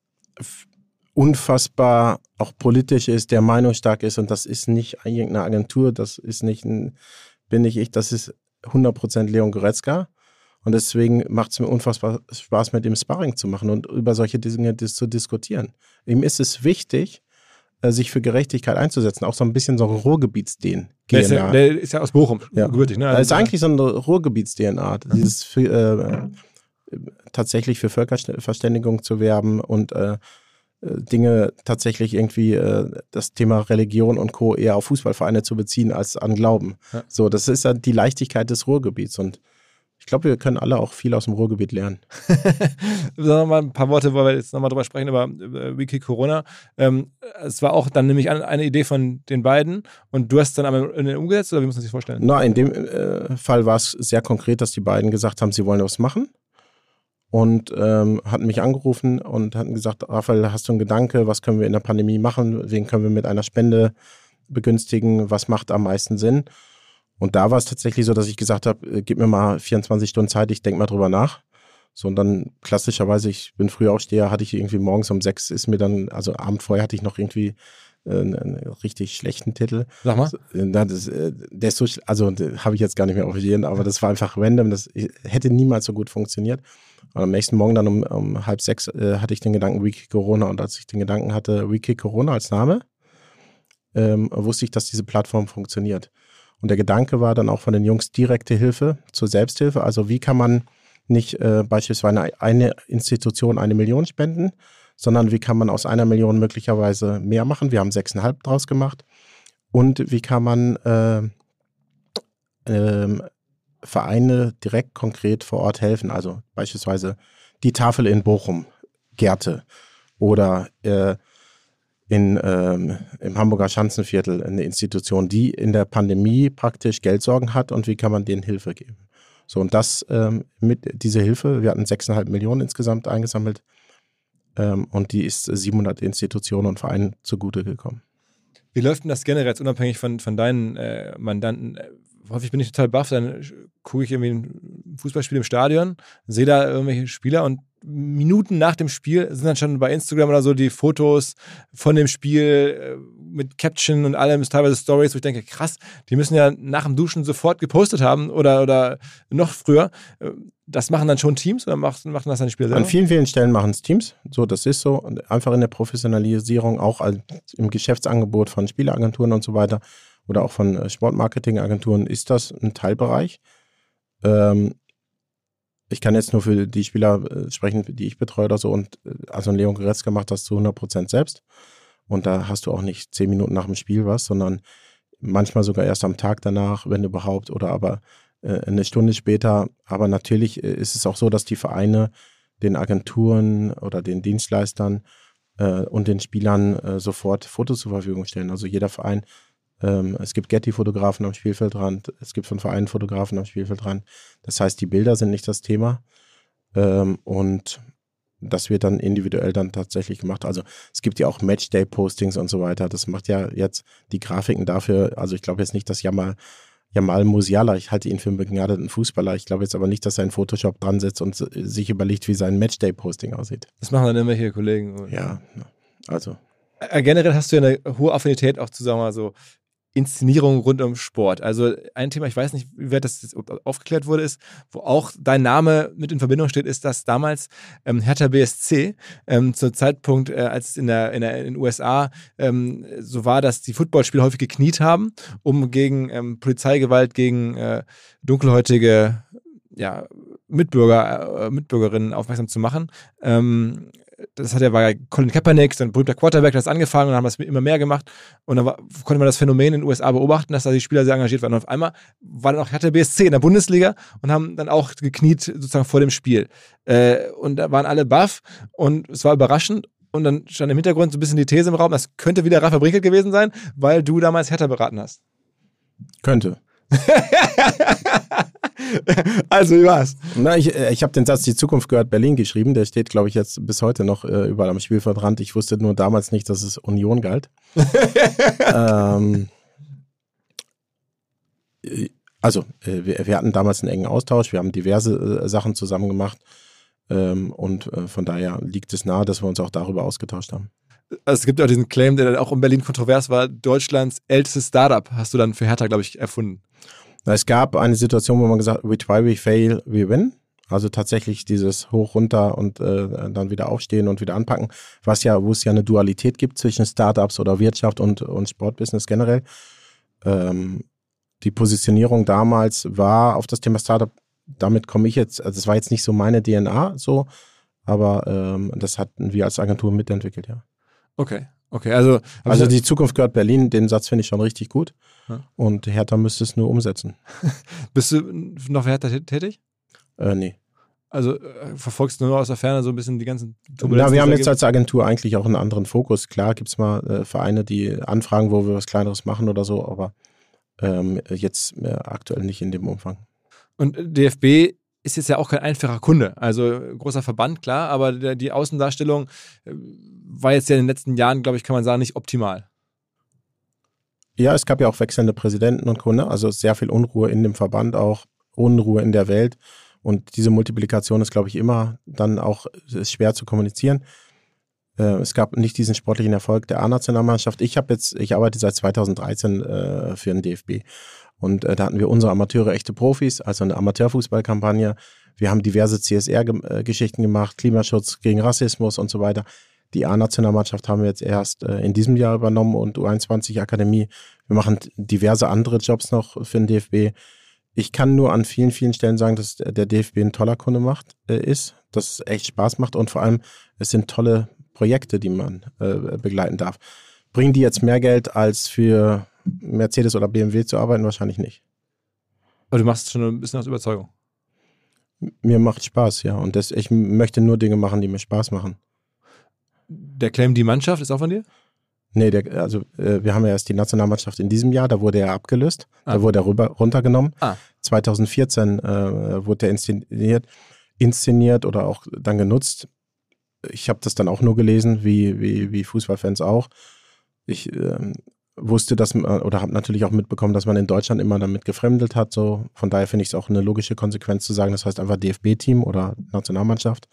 unfassbar auch politisch ist, der meinungsstark ist. Und das ist nicht irgendeine Agentur, das ist nicht bin nicht ich, das ist 100% Leon Goretzka. Und deswegen macht es mir unfassbar Spaß, mit ihm Sparring zu machen und über solche Dinge zu diskutieren. Ihm ist es wichtig, sich für Gerechtigkeit einzusetzen. Auch so ein bisschen so ein Ruhrgebiets-DNA. Der ist ja aus Bochum, gebürtig. Ne? Das ist eigentlich so eine Ruhrgebiets-DNA. Dieses tatsächlich für Völkerverständigung zu werben und Dinge tatsächlich irgendwie das Thema Religion und Co. eher auf Fußballvereine zu beziehen als an Glauben. Ja. So, das ist ja die Leichtigkeit des Ruhrgebiets und ich glaube, wir können alle auch viel aus dem Ruhrgebiet lernen. Noch mal ein paar Worte, weil wir jetzt nochmal drüber sprechen, über Wiki Corona. Es war auch dann nämlich eine Idee von den beiden und du hast es dann aber umgesetzt oder wie muss man sich das vorstellen? Na, in dem Fall war es sehr konkret, dass die beiden gesagt haben, sie wollen was machen und hatten mich angerufen und hatten gesagt, Raphael, hast du einen Gedanke, was können wir in der Pandemie machen, wen können wir mit einer Spende begünstigen, was macht am meisten Sinn? Und da war es tatsächlich so, dass ich gesagt habe, gib mir mal 24 Stunden Zeit, ich denke mal drüber nach. So, und dann klassischerweise, ich bin Frühaufsteher, hatte ich irgendwie morgens um 6 ist mir dann, also Abend vorher hatte ich noch irgendwie einen richtig schlechten Titel. Sag mal. Der ist so, also habe ich jetzt gar nicht mehr aufgegeben, aber das war einfach random, das hätte niemals so gut funktioniert. Und am nächsten Morgen dann um 5:30 hatte ich den Gedanken WeKick Corona, und als ich den Gedanken hatte, WeKick Corona als Name, wusste ich, dass diese Plattform funktioniert. Und der Gedanke war dann auch von den Jungs direkte Hilfe zur Selbsthilfe. Also wie kann man nicht beispielsweise eine Institution 1 Million spenden, sondern wie kann man aus 1 Million möglicherweise mehr machen. Wir haben 6,5 draus gemacht. Und wie kann man Vereine direkt konkret vor Ort helfen. Also beispielsweise die Tafel in Bochum, Gerte, oder im Hamburger Schanzenviertel eine Institution, die in der Pandemie praktisch Geldsorgen hat, und wie kann man denen Hilfe geben. So, und das mit dieser Hilfe, wir hatten 6,5 Millionen insgesamt eingesammelt, und die ist 700 Institutionen und Vereinen zugute gekommen. Wie läuft denn das generell jetzt unabhängig von deinen Mandanten? Häufig bin ich total baff, dann gucke ich irgendwie ein Fußballspiel im Stadion, sehe da irgendwelche Spieler, und Minuten nach dem Spiel sind dann schon bei Instagram oder so die Fotos von dem Spiel mit Caption und allem, teilweise Stories, wo ich denke, krass, die müssen ja nach dem Duschen sofort gepostet haben oder noch früher. Das machen dann schon Teams, oder machen das dann die Spieler selber? An vielen, vielen Stellen machen es Teams. So, das ist so. Und einfach in der Professionalisierung, auch im Geschäftsangebot von Spieleragenturen und so weiter oder auch von Sportmarketingagenturen ist das ein Teilbereich. Ich kann jetzt nur für die Spieler sprechen, die ich betreue oder so. Und also ein Leon Goretzka macht das zu 100% selbst. Und da hast du auch nicht 10 Minuten nach dem Spiel was, sondern manchmal sogar erst am Tag danach, wenn überhaupt, oder aber eine Stunde später. Aber natürlich ist es auch so, dass die Vereine den Agenturen oder den Dienstleistern und den Spielern sofort Fotos zur Verfügung stellen. Also jeder Verein, es gibt Getty-Fotografen am Spielfeldrand, es gibt von Vereinen Fotografen am Spielfeldrand. Das heißt, die Bilder sind nicht das Thema, und das wird dann individuell dann tatsächlich gemacht. Also es gibt ja auch Matchday-Postings und so weiter. Das macht ja jetzt die Grafiken dafür. Also ich glaube jetzt nicht, dass Jamal Musiala, ich halte ihn für einen begnadeten Fußballer. Ich glaube jetzt aber nicht, dass er in Photoshop dran sitzt und sich überlegt, wie sein Matchday-Posting aussieht. Das machen dann immer hier Kollegen. Ja, also. Generell hast du ja eine hohe Affinität auch zu, sagen wir mal so, Inszenierung rund um Sport. Also ein Thema, ich weiß nicht, wie weit das jetzt aufgeklärt wurde, ist, wo auch dein Name mit in Verbindung steht, ist, dass damals Hertha BSC zum Zeitpunkt, als es in den USA so war, dass die Footballspieler häufig gekniet haben, um gegen Polizeigewalt, gegen dunkelhäutige Mitbürgerinnen aufmerksam zu machen. Das war ja Colin Kaepernick, so ein berühmter Quarterback, der hat das angefangen, und haben das immer mehr gemacht. Und dann konnte man das Phänomen in den USA beobachten, dass da die Spieler sehr engagiert waren. Und auf einmal war dann auch Hertha BSC in der Bundesliga und haben dann auch gekniet sozusagen vor dem Spiel. Und da waren alle baff, und es war überraschend. Und dann stand im Hintergrund so ein bisschen die These im Raum, das könnte wieder Rafa Brinkert gewesen sein, weil du damals Hertha beraten hast. Könnte. Also, wie war's? Na, ich habe den Satz "Die Zukunft gehört Berlin" geschrieben. Der steht, glaube ich, jetzt bis heute noch überall am Spielfeldrand. Ich wusste nur damals nicht, dass es Union galt. Wir hatten damals einen engen Austausch. Wir haben diverse Sachen zusammen gemacht. Und von daher liegt es nahe, dass wir uns auch darüber ausgetauscht haben. Also es gibt auch diesen Claim, der dann auch in Berlin kontrovers war: Deutschlands ältestes Startup hast du dann für Hertha, glaube ich, erfunden. Es gab eine Situation, wo man gesagt hat, we try, we fail, we win. Also tatsächlich dieses hoch, runter und dann wieder aufstehen und wieder anpacken, wo es ja eine Dualität gibt zwischen Startups oder Wirtschaft und Sportbusiness generell. Die Positionierung damals war auf das Thema Startup, damit komme ich jetzt, also das war jetzt nicht so meine DNA so, aber das hatten wir als Agentur mitentwickelt, ja. Okay, also die Zukunft gehört Berlin, den Satz finde ich schon richtig gut. Ja. Und Hertha müsste es nur umsetzen. Bist du noch für Hertha tätig? Nee. Also verfolgst du nur aus der Ferne so ein bisschen die ganzen Turbulenzen? Ja, wir haben jetzt als Agentur eigentlich auch einen anderen Fokus. Klar gibt es mal Vereine, die anfragen, wo wir was Kleineres machen oder so, aber jetzt aktuell nicht in dem Umfang. Und DFB ist jetzt ja auch kein einfacher Kunde. Also großer Verband, klar, aber die Außendarstellung war jetzt ja in den letzten Jahren, glaube ich, kann man sagen, nicht optimal. Ja, es gab ja auch wechselnde Präsidenten und Kunden, also sehr viel Unruhe in dem Verband auch, Unruhe in der Welt. Und diese Multiplikation ist, glaube ich, immer dann auch ist schwer zu kommunizieren. Es gab nicht diesen sportlichen Erfolg der A-Nationalmannschaft. Ich arbeite seit 2013 für den DFB. Und da hatten wir unsere Amateure echte Profis, also eine Amateurfußballkampagne. Wir haben diverse CSR-Geschichten gemacht, Klimaschutz gegen Rassismus und so weiter. Die A-Nationalmannschaft haben wir jetzt erst in diesem Jahr übernommen und U21-Akademie. Wir machen diverse andere Jobs noch für den DFB. Ich kann nur an vielen, vielen Stellen sagen, dass der DFB ein toller Kunde ist, dass es echt Spaß macht und vor allem, es sind tolle Projekte, die man begleiten darf. Bringen die jetzt mehr Geld, als für Mercedes oder BMW zu arbeiten? Wahrscheinlich nicht. Aber du machst es schon ein bisschen aus Überzeugung. Mir macht Spaß, ja. Und ich möchte nur Dinge machen, die mir Spaß machen. Der Claim Die Mannschaft ist auch von dir? Nee, wir haben ja erst die Nationalmannschaft in diesem Jahr, da wurde er abgelöst, da wurde er runtergenommen. 2014 wurde er inszeniert oder auch dann genutzt. Ich habe das dann auch nur gelesen, wie Fußballfans auch. Ich wusste das oder habe natürlich auch mitbekommen, dass man in Deutschland immer damit gefremdelt hat. So. Von daher finde ich es auch eine logische Konsequenz zu sagen, das heißt einfach DFB-Team oder Nationalmannschaft.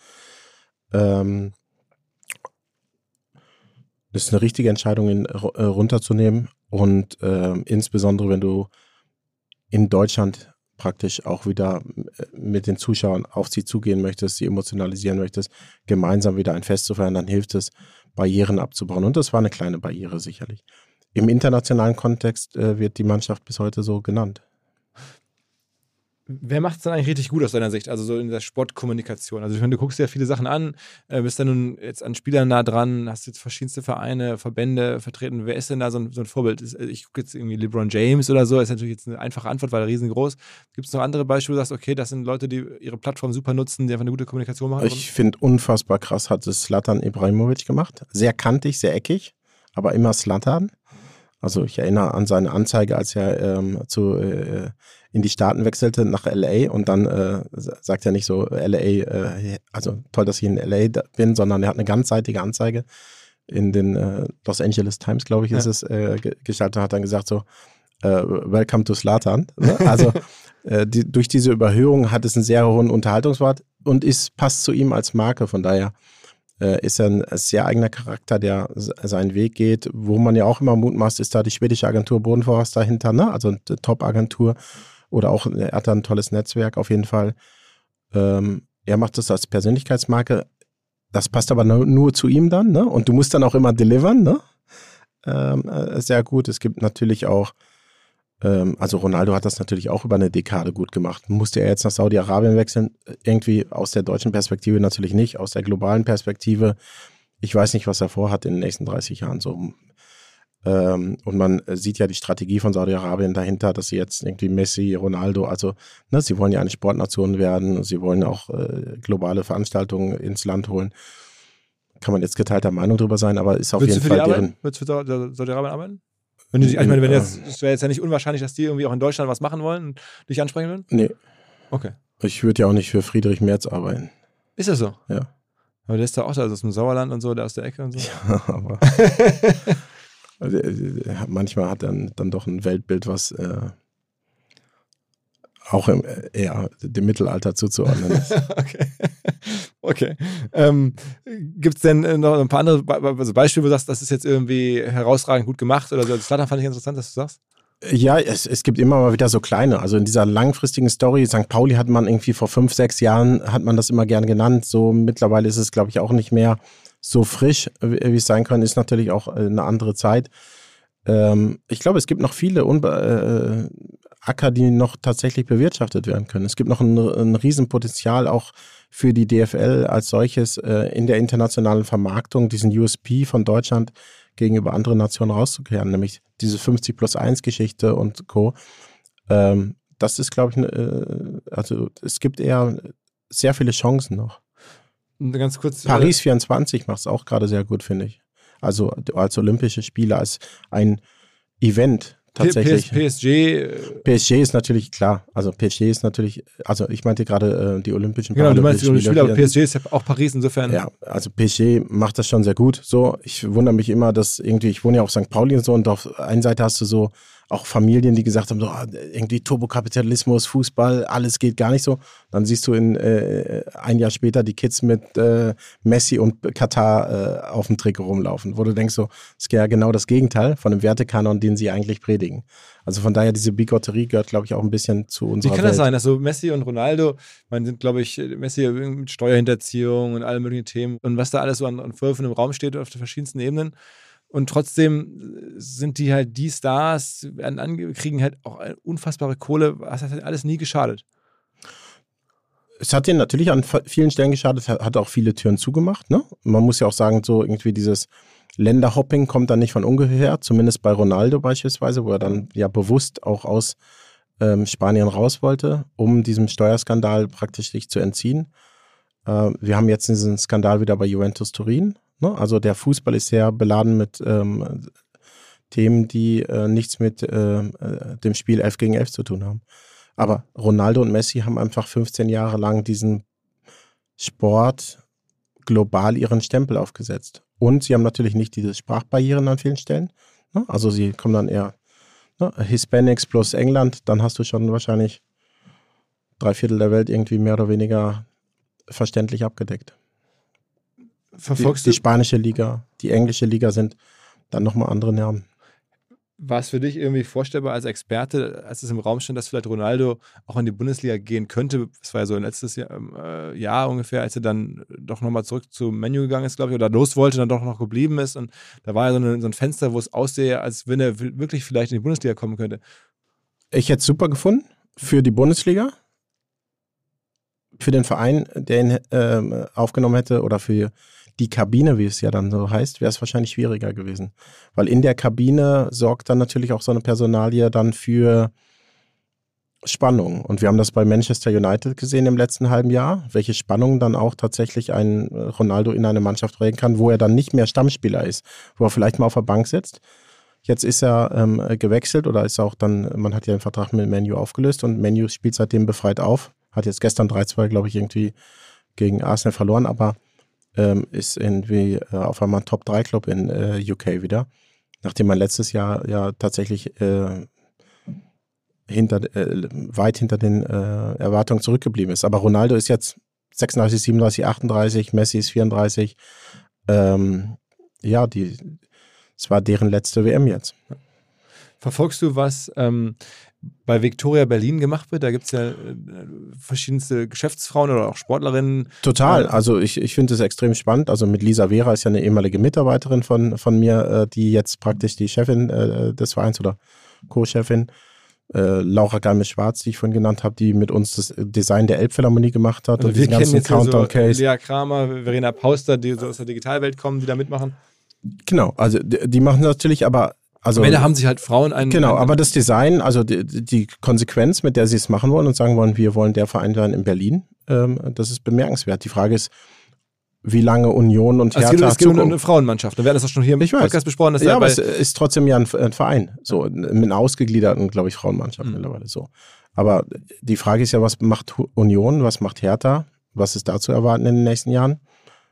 Das ist eine richtige Entscheidung, ihn runterzunehmen und insbesondere, wenn du in Deutschland praktisch auch wieder mit den Zuschauern auf sie zugehen möchtest, sie emotionalisieren möchtest, gemeinsam wieder ein Fest zu feiern, dann hilft es, Barrieren abzubauen. Und das war eine kleine Barriere sicherlich. Im internationalen Kontext wird die Mannschaft bis heute so genannt. Wer macht es dann eigentlich richtig gut aus deiner Sicht? Also so in der Sportkommunikation. Also ich meine, du guckst dir ja viele Sachen an, bist dann nun jetzt an Spielern nah dran, hast jetzt verschiedenste Vereine, Verbände vertreten. Wer ist denn da so ein Vorbild? Ich gucke jetzt irgendwie LeBron James oder so, das ist natürlich jetzt eine einfache Antwort, weil er riesengroß. Gibt es noch andere Beispiele, wo du sagst, okay, das sind Leute, die ihre Plattform super nutzen, die einfach eine gute Kommunikation machen? Ich finde unfassbar krass, hat es Zlatan Ibrahimovic gemacht. Sehr kantig, sehr eckig, aber immer Zlatan. Also ich erinnere an seine Anzeige, als er in die Staaten wechselte nach L.A. und dann sagt er nicht so L.A., also toll, dass ich in L.A. bin, sondern er hat eine ganzseitige Anzeige in den Los Angeles Times, glaube ich, ist es, gestaltet und hat dann gesagt so, welcome to Zlatan. Also durch diese Überhöhung hat es einen sehr hohen Unterhaltungswert und passt zu ihm als Marke, von daher ist er ein sehr eigener Charakter, der seinen Weg geht. Wo man ja auch immer mutmaßt, ist da die schwedische Agentur Bodenforst dahinter, ne? Also eine Top-Agentur oder auch, er hat da ein tolles Netzwerk auf jeden Fall. Er macht das als Persönlichkeitsmarke. Das passt aber nur zu ihm dann, ne? Und du musst dann auch immer delivern, ne? Sehr gut. Es gibt natürlich auch, also Ronaldo hat das natürlich auch über eine Dekade gut gemacht. Musste er jetzt nach Saudi-Arabien wechseln? Irgendwie aus der deutschen Perspektive natürlich nicht, aus der globalen Perspektive. Ich weiß nicht, was er vorhat in den nächsten 30 Jahren so. Und man sieht ja die Strategie von Saudi-Arabien dahinter, dass sie jetzt irgendwie Messi, Ronaldo, also ne, sie wollen ja eine Sportnation werden, sie wollen auch globale Veranstaltungen ins Land holen. Kann man jetzt geteilter Meinung drüber sein, aber ist auf jeden Fall deren... Würdest du für Saudi-Arabien arbeiten? Ich meine, es wäre jetzt ja nicht unwahrscheinlich, dass die irgendwie auch in Deutschland was machen wollen und dich ansprechen würden? Nee. Okay. Ich würde ja auch nicht für Friedrich Merz arbeiten. Ist das so? Ja. Aber der ist doch auch da aus dem Sauerland und so, da aus der Ecke und so. Ja, aber manchmal hat er dann doch ein Weltbild, was auch eher dem Mittelalter zuzuordnen ist. Okay. Gibt es denn noch ein paar andere Beispiele, wo du sagst, das ist jetzt irgendwie herausragend gut gemacht? Oder so? Das fand ich interessant, dass du sagst. Ja, es gibt immer mal wieder so kleine. Also in dieser langfristigen Story, St. Pauli hat man irgendwie vor 5, 6 Jahren, hat man das immer gern genannt. So mittlerweile ist es, glaube ich, auch nicht mehr so frisch, wie es sein kann. Ist natürlich auch eine andere Zeit. Ich glaube, es gibt noch viele Acker, die noch tatsächlich bewirtschaftet werden können. Es gibt noch ein Riesenpotenzial auch für die DFL als solches in der internationalen Vermarktung, diesen USP von Deutschland gegenüber anderen Nationen rauszukehren, nämlich diese 50+1 und Co. Das ist, glaube ich, also es gibt eher sehr viele Chancen noch. Ganz kurz. Paris 24 macht es auch gerade sehr gut, finde ich. Also als Olympische Spiele, als ein Event tatsächlich. PSG ist natürlich klar. Also PSG ist natürlich, also ich meinte gerade die Olympischen Spiele. Genau, du meinst die Olympischen Spiele, aber PSG ist ja auch Paris insofern. Ja, also PSG macht das schon sehr gut. So, ich wundere mich immer, dass irgendwie, ich wohne ja auf St. Pauli und so und auf einer Seite hast du so auch Familien, die gesagt haben, so, irgendwie Turbokapitalismus, Fußball, alles geht gar nicht so. Dann siehst du ein Jahr später die Kids mit Messi und Katar auf dem Trikot rumlaufen, wo du denkst, so, das ist ja genau das Gegenteil von dem Wertekanon, den sie eigentlich predigen. Also von daher, diese Bigotterie gehört, glaube ich, auch ein bisschen zu unserer Welt. Wie kann das sein, dass so Messi und Ronaldo, man sind, glaube ich, Messi mit Steuerhinterziehung und alle möglichen Themen und was da alles so an Vorwürfen im Raum steht auf den verschiedensten Ebenen. Und trotzdem sind die halt die Stars, kriegen halt auch eine unfassbare Kohle. Das hat halt alles nie geschadet. Es hat denen natürlich an vielen Stellen geschadet, hat auch viele Türen zugemacht. Ne? Man muss ja auch sagen, so irgendwie dieses Länderhopping kommt dann nicht von ungefähr, zumindest bei Ronaldo beispielsweise, wo er dann ja bewusst auch aus Spanien raus wollte, um diesem Steuerskandal praktisch sich zu entziehen. Wir haben jetzt diesen Skandal wieder bei Juventus Turin. Ne? Also der Fußball ist sehr beladen mit Themen, die nichts mit dem Spiel 11 gegen 11 zu tun haben. Aber Ronaldo und Messi haben einfach 15 Jahre lang diesen Sport global ihren Stempel aufgesetzt. Und sie haben natürlich nicht diese Sprachbarrieren an vielen Stellen. Ne? Also sie kommen dann eher Hispanics plus England, dann hast du schon wahrscheinlich 3/4 der Welt irgendwie mehr oder weniger verständlich abgedeckt. Verfolgst die spanische Liga, die englische Liga sind dann nochmal andere Nerven. War es für dich irgendwie vorstellbar als Experte, als es im Raum stand, dass vielleicht Ronaldo auch in die Bundesliga gehen könnte? Das war ja so letztes Jahr ungefähr, als er dann doch nochmal zurück zu Man U gegangen ist, glaube ich, oder los wollte, dann doch noch geblieben ist. Und da war ja so ein Fenster, wo es aussehe, als wenn er wirklich vielleicht in die Bundesliga kommen könnte. Ich hätte es super gefunden für die Bundesliga, für den Verein, der ihn aufgenommen hätte, oder für die Kabine, wie es ja dann so heißt, wäre es wahrscheinlich schwieriger gewesen. Weil in der Kabine sorgt dann natürlich auch so eine Personalie dann für Spannung. Und wir haben das bei Manchester United gesehen im letzten halben Jahr, welche Spannung dann auch tatsächlich ein Ronaldo in eine Mannschaft bringen kann, wo er dann nicht mehr Stammspieler ist, wo er vielleicht mal auf der Bank sitzt. Jetzt ist er gewechselt oder ist auch dann, man hat ja den Vertrag mit Man U aufgelöst und Man U spielt seitdem befreit auf. Hat jetzt gestern 3-2, glaube ich, irgendwie gegen Arsenal verloren, aber ist irgendwie auf einmal ein Top-3-Club in UK wieder, nachdem man letztes Jahr ja tatsächlich weit hinter den Erwartungen zurückgeblieben ist. Aber Ronaldo ist jetzt 36, 37, 38, Messi ist 34. Es war deren letzte WM jetzt. Verfolgst du, was bei Viktoria Berlin gemacht wird? Da gibt es ja verschiedenste Geschäftsfrauen oder auch Sportlerinnen. Total, also ich finde es extrem spannend. Also mit Lisa Vera ist ja eine ehemalige Mitarbeiterin von mir, die jetzt praktisch die Chefin des Vereins oder Co-Chefin. Laura Galmes-Schwarz, die ich vorhin genannt habe, die mit uns das Design der Elbphilharmonie gemacht hat. Also und wir diesen kennen ganzen jetzt Countdown-Case. Lea Kramer, Verena Pauster, die so aus der Digitalwelt kommen, die da mitmachen. Genau, also die machen natürlich aber... Also, am Ende haben sich halt Frauen aber das Design, also die Konsequenz, mit der sie es machen wollen und sagen wollen, wir wollen der Verein sein in Berlin, das ist bemerkenswert. Die Frage ist, wie lange Union und Hertha... Es geht um eine Frauenmannschaft. Wir werden das auch schon hier im Podcast besprochen. Ja, aber es ist trotzdem ja ein Verein, so mit einer ausgegliederten, glaube ich, Frauenmannschaft mittlerweile so. Aber die Frage ist ja, was macht Union, was macht Hertha, was ist da zu erwarten in den nächsten Jahren?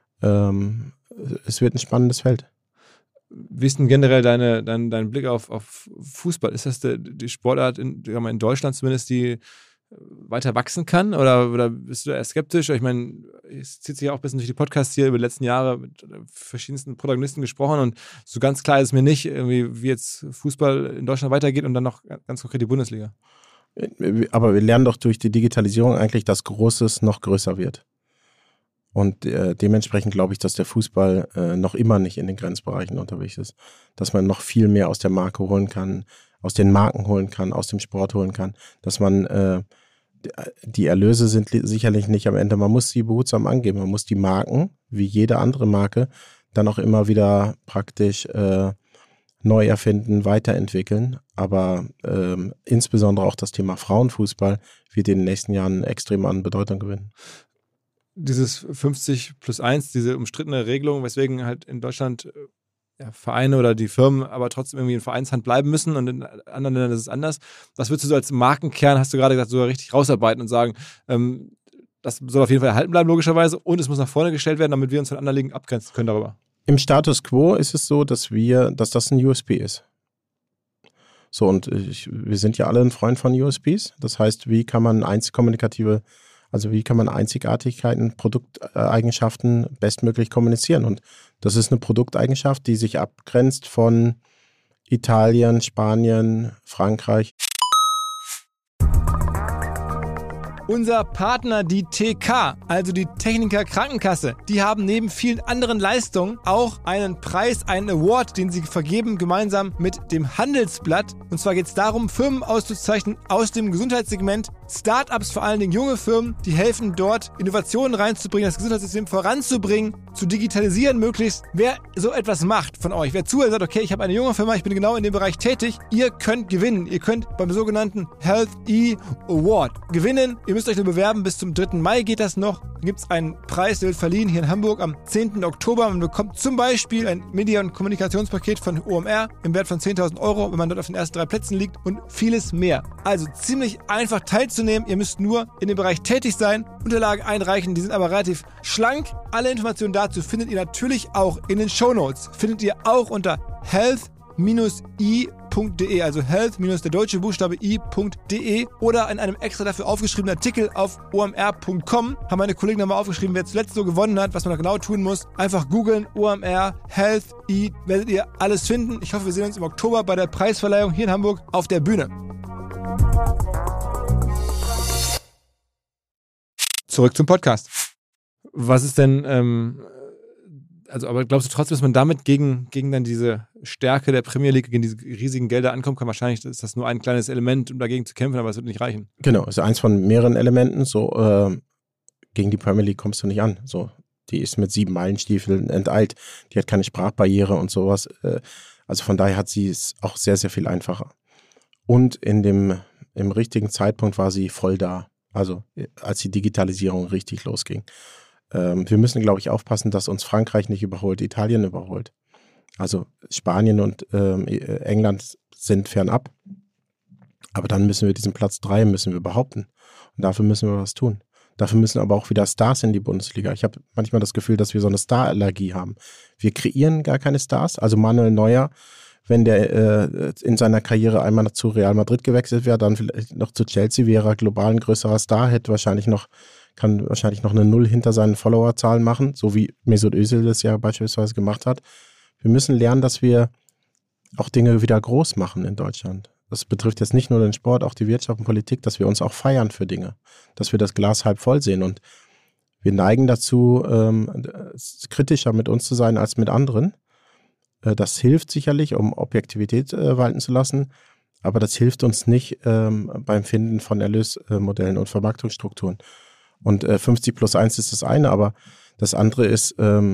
Es wird ein spannendes Feld. Wie ist denn generell dein Blick auf Fußball? Ist das die Sportart in Deutschland zumindest, die weiter wachsen kann? Oder bist du eher skeptisch? Ich meine, es zieht sich ja auch ein bisschen durch die Podcasts hier über die letzten Jahre mit verschiedensten Protagonisten gesprochen und so ganz klar ist mir nicht, irgendwie, wie jetzt Fußball in Deutschland weitergeht und dann noch ganz konkret die Bundesliga. Aber wir lernen doch durch die Digitalisierung eigentlich, dass Großes noch größer wird. Und dementsprechend glaube ich, dass der Fußball noch immer nicht in den Grenzbereichen unterwegs ist. Dass man noch viel mehr aus der Marke holen kann, aus den Marken holen kann, aus dem Sport holen kann. Dass man, die Erlöse sind sicherlich nicht am Ende, man muss sie behutsam angeben. Man muss die Marken, wie jede andere Marke, dann auch immer wieder praktisch neu erfinden, weiterentwickeln. Aber insbesondere auch das Thema Frauenfußball wird in den nächsten Jahren extrem an Bedeutung gewinnen. Dieses 50+1, diese umstrittene Regelung, weswegen halt in Deutschland Vereine oder die Firmen aber trotzdem irgendwie in Vereinshand bleiben müssen und in anderen Ländern ist es anders. Was würdest du so als Markenkern, hast du gerade gesagt, so richtig rausarbeiten und sagen, das soll auf jeden Fall erhalten bleiben, logischerweise, und es muss nach vorne gestellt werden, damit wir uns von anderen Ligen abgrenzen können darüber? Im Status quo ist es so, dass das ein USP ist. So, und wir sind ja alle ein Freund von USPs. Das heißt, wie kann man Einzigartigkeiten, Produkteigenschaften bestmöglich kommunizieren? Und das ist eine Produkteigenschaft, die sich abgrenzt von Italien, Spanien, Frankreich. Unser Partner, die TK, also die Techniker Krankenkasse, die haben neben vielen anderen Leistungen auch einen Preis, einen Award, den sie vergeben, gemeinsam mit dem Handelsblatt. Und zwar geht es darum, Firmen auszuzeichnen aus dem Gesundheitssegment, Startups, vor allen Dingen junge Firmen, die helfen dort, Innovationen reinzubringen, das Gesundheitssystem voranzubringen, zu digitalisieren möglichst. Wer so etwas macht von euch, wer zuhört und sagt, okay, ich habe eine junge Firma, ich bin genau in dem Bereich tätig, ihr könnt gewinnen. Ihr könnt beim sogenannten Health E Award gewinnen. Ihr müsst euch nur bewerben, bis zum 3. Mai geht das noch. Da gibt es einen Preis, der wird verliehen hier in Hamburg am 10. Oktober. Man bekommt zum Beispiel ein Media- und Kommunikationspaket von OMR im Wert von 10.000 €, wenn man dort auf den ersten 3 Plätzen liegt und vieles mehr. Also ziemlich einfach teilzunehmen. Ihr müsst nur in dem Bereich tätig sein, Unterlagen einreichen, die sind aber relativ schlank. Alle Informationen dazu findet ihr natürlich auch in den Shownotes. Findet ihr auch unter health-i.de, also health- der deutsche Buchstabe i.de oder in einem extra dafür aufgeschriebenen Artikel auf omr.com haben meine Kollegen nochmal aufgeschrieben, wer zuletzt so gewonnen hat, was man da genau tun muss. Einfach googeln, OMR, Health E, werdet ihr alles finden. Ich hoffe, wir sehen uns im Oktober bei der Preisverleihung hier in Hamburg auf der Bühne. Zurück zum Podcast. Was ist denn, aber glaubst du trotzdem, dass man damit gegen dann diese Stärke der Premier League, gegen diese riesigen Gelder ankommen kann? Wahrscheinlich ist das nur ein kleines Element, um dagegen zu kämpfen, aber es wird nicht reichen. Genau, also eins von mehreren Elementen. So, gegen die Premier League kommst du nicht an. So, die ist mit 7 Meilenstiefeln enteilt. Die hat keine Sprachbarriere und sowas. Also von daher hat sie es auch sehr, sehr viel einfacher. Und im richtigen Zeitpunkt war sie voll da. Also als die Digitalisierung richtig losging. Wir müssen, glaube ich, aufpassen, dass uns Frankreich nicht überholt, Italien überholt. Also Spanien und England sind fernab. Aber dann müssen wir diesen Platz 3 behaupten. Und dafür müssen wir was tun. Dafür müssen aber auch wieder Stars in die Bundesliga. Ich habe manchmal das Gefühl, dass wir so eine Starallergie haben. Wir kreieren gar keine Stars. Also Manuel Neuer, wenn der in seiner Karriere einmal zu Real Madrid gewechselt wäre, dann vielleicht noch zu Chelsea wäre, global ein größerer Star, kann wahrscheinlich noch eine 0 hinter seinen Followerzahlen machen, so wie Mesut Özil das ja beispielsweise gemacht hat. Wir müssen lernen, dass wir auch Dinge wieder groß machen in Deutschland. Das betrifft jetzt nicht nur den Sport, auch die Wirtschaft und Politik, dass wir uns auch feiern für Dinge, dass wir das Glas halb voll sehen. Und wir neigen dazu, kritischer mit uns zu sein als mit anderen. Das hilft sicherlich, um Objektivität walten zu lassen, aber das hilft uns nicht beim Finden von Erlösmodellen und Vermarktungsstrukturen. Und 50+1 ist das eine, aber das andere ist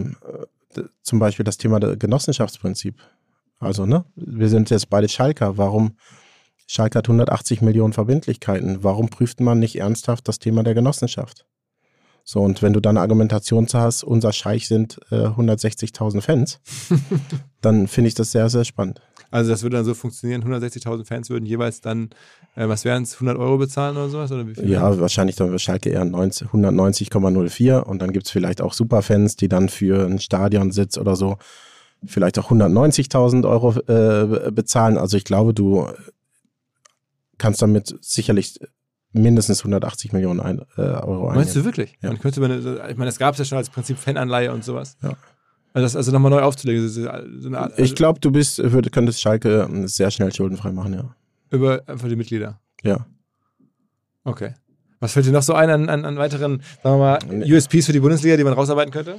zum Beispiel das Thema der Genossenschaftsprinzip. Also, wir sind jetzt beide Schalker. Schalke hat 180 Millionen Verbindlichkeiten. Warum prüft man nicht ernsthaft das Thema der Genossenschaft? So, und wenn du dann eine Argumentation hast, unser Scheich sind 160.000 Fans, dann finde ich das sehr, sehr spannend. Also das würde dann so funktionieren, 160.000 Fans würden jeweils dann, was wären es, 100 € bezahlen oder sowas? Oder wie viel? Ja, wahrscheinlich dann Schalke eher 190,04 und dann gibt es vielleicht auch Superfans, die dann für einen Stadionsitz oder so vielleicht auch 190.000 € bezahlen. Also ich glaube, du kannst damit sicherlich mindestens 180 Millionen Euro einnehmen. Meinst du wirklich? Ja. Ich meine, das gab es ja schon als Prinzip Fananleihe und sowas. Ja. Also das nochmal neu aufzulegen. So eine Art, ich glaube, könntest Schalke sehr schnell schuldenfrei machen, ja. Über einfach die Mitglieder? Ja. Okay. Was fällt dir noch so ein an weiteren, sagen wir mal, USPs für die Bundesliga, die man rausarbeiten könnte?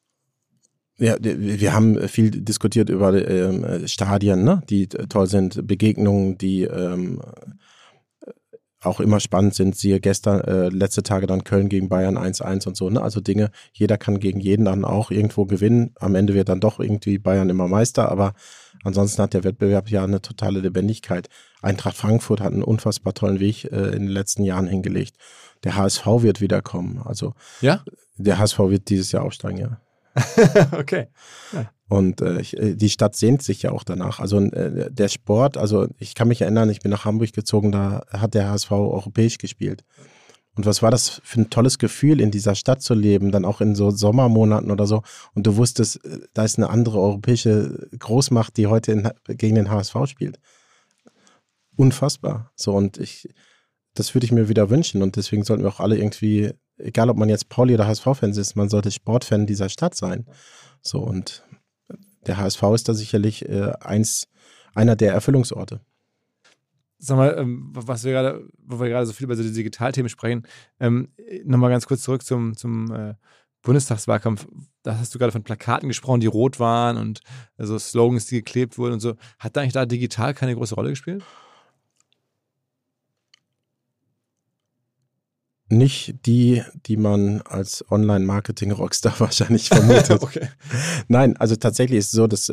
Ja, wir haben viel diskutiert über Stadien, die toll sind, Begegnungen, die auch immer spannend sind. Siehe gestern, letzte Tage dann Köln gegen Bayern 1-1 und so. Also Dinge, jeder kann gegen jeden dann auch irgendwo gewinnen. Am Ende wird dann doch irgendwie Bayern immer Meister, aber ansonsten hat der Wettbewerb ja eine totale Lebendigkeit. Eintracht Frankfurt hat einen unfassbar tollen Weg in den letzten Jahren hingelegt. Der HSV wird wiederkommen. Also ja? Der HSV wird dieses Jahr aufsteigen, ja. Okay. Ja. Und die Stadt sehnt sich ja auch danach. Also der Sport, also ich kann mich erinnern, ich bin nach Hamburg gezogen, da hat der HSV europäisch gespielt. Und was war das für ein tolles Gefühl, in dieser Stadt zu leben, dann auch in so Sommermonaten oder so. Und du wusstest, da ist eine andere europäische Großmacht, die heute gegen den HSV spielt. unfassbar. So, und das würde ich mir wieder wünschen. Und deswegen sollten wir auch alle irgendwie, egal ob man jetzt Pauli oder HSV-Fan ist, man sollte Sportfan dieser Stadt sein. So, und der HSV ist da sicherlich einer der Erfüllungsorte. Sag mal, wo wir gerade so viel über so die Digitalthemen sprechen, nochmal ganz kurz zurück zum Bundestagswahlkampf. Da hast du gerade von Plakaten gesprochen, die rot waren und so Slogans, die geklebt wurden und so. Hat da eigentlich da digital keine große Rolle gespielt? Nicht die man als Online-Marketing-Rockstar wahrscheinlich vermutet. Okay. Nein, also tatsächlich ist es so, dass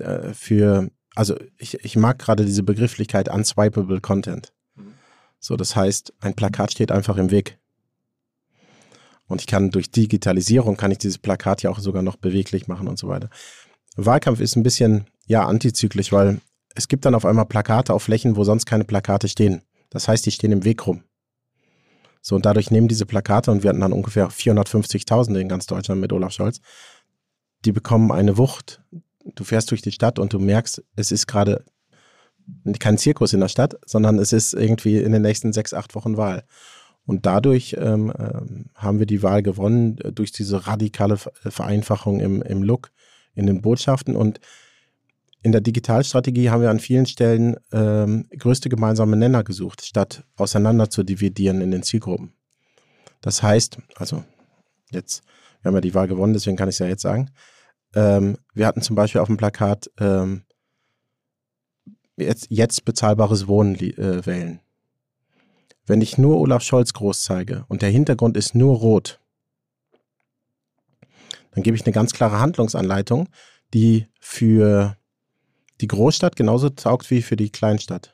ich mag gerade diese Begrifflichkeit unswipeable Content. So, das heißt, ein Plakat steht einfach im Weg. Und durch Digitalisierung kann ich dieses Plakat ja auch sogar noch beweglich machen und so weiter. Wahlkampf ist ein bisschen, antizyklisch, weil es gibt dann auf einmal Plakate auf Flächen, wo sonst keine Plakate stehen. Das heißt, die stehen im Weg rum. So, und dadurch nehmen diese Plakate, und wir hatten dann ungefähr 450.000 in ganz Deutschland mit Olaf Scholz, die bekommen eine Wucht. Du fährst durch die Stadt und du merkst, es ist gerade kein Zirkus in der Stadt, sondern es ist irgendwie in den nächsten 6-8 Wochen Wahl. Und dadurch haben wir die Wahl gewonnen, durch diese radikale Vereinfachung im Look, in den Botschaften. Und in der Digitalstrategie haben wir an vielen Stellen größte gemeinsame Nenner gesucht, statt auseinander zu dividieren in den Zielgruppen. Das heißt, also wir haben ja die Wahl gewonnen, deswegen kann ich es ja jetzt sagen. Wir hatten zum Beispiel auf dem Plakat jetzt bezahlbares Wohnen wählen. Wenn ich nur Olaf Scholz groß zeige und der Hintergrund ist nur rot, dann gebe ich eine ganz klare Handlungsanleitung, die für die Großstadt genauso taugt wie für die Kleinstadt.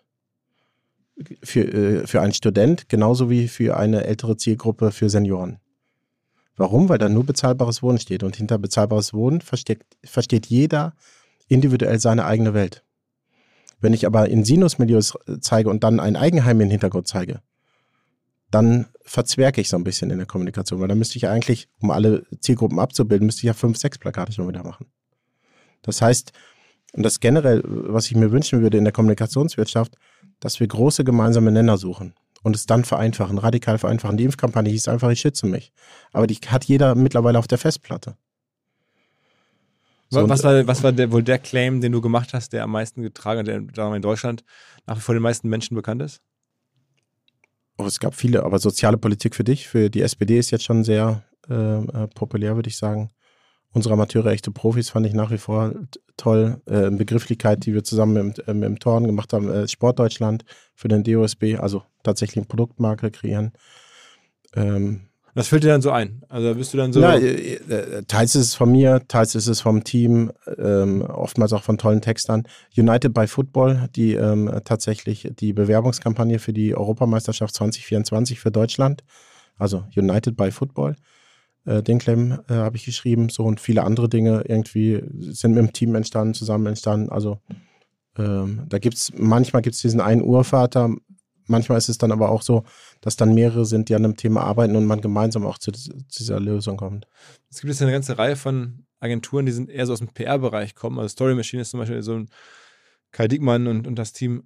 Für einen Student genauso wie für eine ältere Zielgruppe für Senioren. Warum? Weil da nur bezahlbares Wohnen steht. Und hinter bezahlbares Wohnen versteht jeder individuell seine eigene Welt. Wenn ich aber in Sinusmilieus zeige und dann ein Eigenheim im Hintergrund zeige, dann verzwerge ich so ein bisschen in der Kommunikation. Weil dann müsste ich eigentlich, um alle Zielgruppen abzubilden, müsste ich ja 5-6 Plakate schon wieder machen. Das heißt, und das generell, was ich mir wünschen würde in der Kommunikationswirtschaft, dass wir große gemeinsame Nenner suchen und es dann vereinfachen, radikal vereinfachen. Die Impfkampagne hieß einfach, ich schütze mich. Aber die hat jeder mittlerweile auf der Festplatte. So, was war wohl der Claim, den du gemacht hast, der am meisten getragen hat, der in Deutschland nach wie vor den meisten Menschen bekannt ist? Oh, es gab viele, aber soziale Politik für dich, für die SPD ist jetzt schon sehr populär, würde ich sagen. Unsere Amateure, echte Profis fand ich nach wie vor toll. Begrifflichkeit, die wir zusammen mit dem Thorn gemacht haben, Sportdeutschland für den DOSB, also tatsächlich eine Produktmarke kreieren. Das fällt dir dann so ein? Also bist du dann so... Ja, teils ist es von mir, teils ist es vom Team, oftmals auch von tollen Textern. United by Football, die tatsächlich die Bewerbungskampagne für die Europameisterschaft 2024 für Deutschland, also United by Football, den Claim habe ich geschrieben, so, und viele andere Dinge irgendwie sind mit dem Team zusammen entstanden. Also manchmal gibt es diesen einen Urvater, manchmal ist es dann aber auch so, dass dann mehrere sind, die an einem Thema arbeiten und man gemeinsam auch zu dieser Lösung kommt. Es gibt jetzt eine ganze Reihe von Agenturen, die sind eher so aus dem PR-Bereich kommen. Also Story Machine ist zum Beispiel so ein Kai Diekmann und das Team,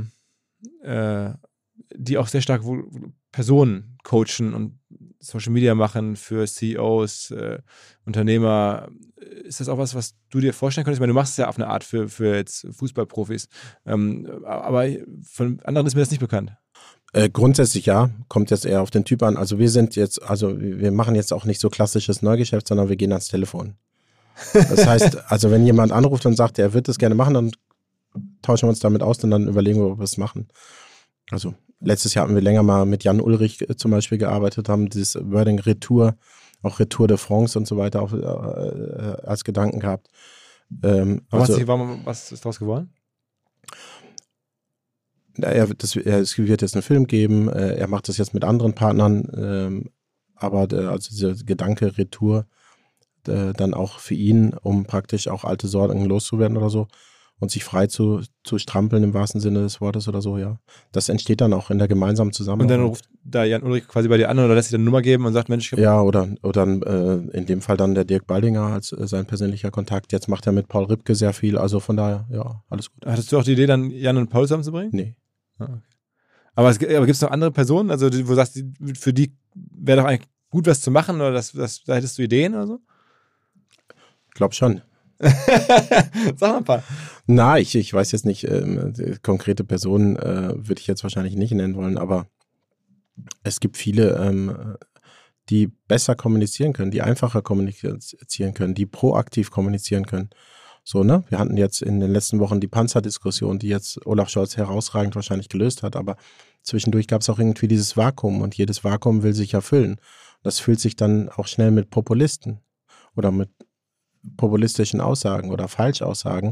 die auch sehr stark Personen coachen und Social Media machen für CEOs, Unternehmer. Ist das auch was du dir vorstellen könntest? Ich meine, du machst es ja auf eine Art für jetzt Fußballprofis. Aber von anderen ist mir das nicht bekannt. Grundsätzlich ja, kommt jetzt eher auf den Typ an. Also wir machen jetzt auch nicht so klassisches Neugeschäft, sondern wir gehen ans Telefon. Das heißt, also wenn jemand anruft und sagt, er wird das gerne machen, dann tauschen wir uns damit aus und dann überlegen wir, ob wir es machen. Also letztes Jahr hatten wir länger mal mit Jan Ulrich zum Beispiel gearbeitet, haben dieses Wording Retour, auch Retour de France und so weiter auch, als Gedanken gehabt. Was ist daraus geworden? Es wird jetzt einen Film geben, er macht das jetzt mit anderen Partnern, aber dieser Gedanke Retour dann auch für ihn, um praktisch auch alte Sorgen loszuwerden oder so und sich frei zu strampeln im wahrsten Sinne des Wortes oder so, ja. Das entsteht dann auch in der gemeinsamen Zusammenarbeit. Und dann ruft da Jan Ulrich quasi bei dir an oder lässt sich eine Nummer geben und sagt, Mensch, ja, oder in dem Fall dann der Dirk Baldinger als sein persönlicher Kontakt. Jetzt macht er mit Paul Ripke sehr viel, also von daher, ja, alles gut. Hattest du auch die Idee, dann Jan und Paul zusammenzubringen? Nee. Okay. Aber gibt es noch andere Personen, also wo du sagst, für die wäre doch eigentlich gut, was zu machen oder da hättest du Ideen oder so? Ich glaube schon. Sag mal ein paar. Na, ich weiß jetzt nicht, konkrete Personen würde ich jetzt wahrscheinlich nicht nennen wollen, aber es gibt viele, die besser kommunizieren können, die einfacher kommunizieren können, die proaktiv kommunizieren können. So, ne? Wir hatten jetzt in den letzten Wochen die Panzerdiskussion, die jetzt Olaf Scholz herausragend wahrscheinlich gelöst hat, aber zwischendurch gab es auch irgendwie dieses Vakuum und jedes Vakuum will sich erfüllen. Das füllt sich dann auch schnell mit Populisten oder mit populistischen Aussagen oder Falschaussagen.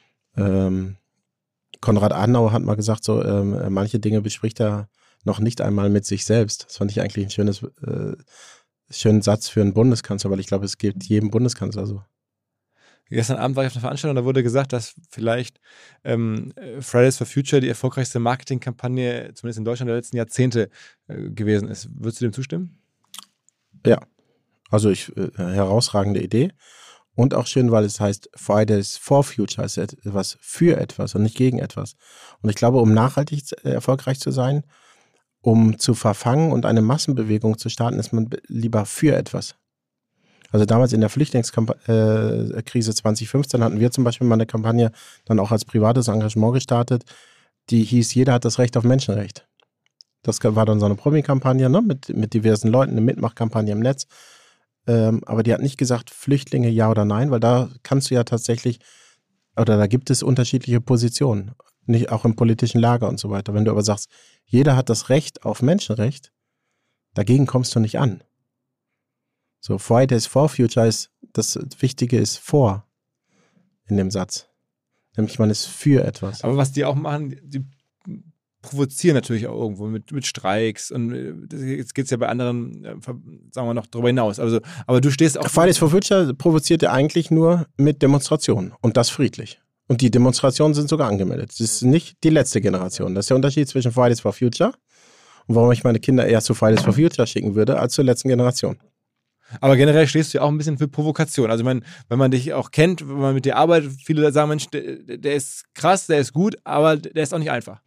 Konrad Adenauer hat mal gesagt, so manche Dinge bespricht er noch nicht einmal mit sich selbst. Das fand ich eigentlich ein schönen Satz für einen Bundeskanzler, weil ich glaube, es gibt jedem Bundeskanzler so. Gestern Abend war ich auf einer Veranstaltung, da wurde gesagt, dass vielleicht Fridays for Future die erfolgreichste Marketingkampagne, zumindest in Deutschland, der letzten Jahrzehnte gewesen ist. Würdest du dem zustimmen? Ja, also herausragende Idee. Und auch schön, weil es heißt Fridays for Future, ist etwas für etwas und nicht gegen etwas. Und ich glaube, um nachhaltig erfolgreich zu sein, um zu verfangen und eine Massenbewegung zu starten, ist man lieber für etwas. Also damals in der Flüchtlingskrise 2015 hatten wir zum Beispiel mal eine Kampagne dann auch als privates Engagement gestartet, die hieß, jeder hat das Recht auf Menschenrecht. Das war dann so eine Promi-Kampagne, ne, mit diversen Leuten, eine Mitmachkampagne im Netz. Aber die hat nicht gesagt, Flüchtlinge ja oder nein, weil da kannst du ja tatsächlich, oder da gibt es unterschiedliche Positionen, nicht auch im politischen Lager und so weiter. Wenn du aber sagst, jeder hat das Recht auf Menschenrecht, dagegen kommst du nicht an. So, Fridays for Future ist, das Wichtige ist vor in dem Satz. Nämlich man ist für etwas. Aber was die auch machen, die provozieren natürlich auch irgendwo mit Streiks und jetzt geht es ja bei anderen, sagen wir noch, darüber hinaus. Also, aber du stehst auch... Fridays for Future provoziert ja eigentlich nur mit Demonstrationen und das friedlich. Und die Demonstrationen sind sogar angemeldet. Das ist nicht die letzte Generation. Das ist der Unterschied zwischen Fridays for Future und warum ich meine Kinder eher zu Fridays for Future schicken würde, als zur letzten Generation. Aber generell stehst du ja auch ein bisschen für Provokation. Also ich meine, wenn man dich auch kennt, wenn man mit dir arbeitet, viele sagen, Mensch, der ist krass, der ist gut, aber der ist auch nicht einfach.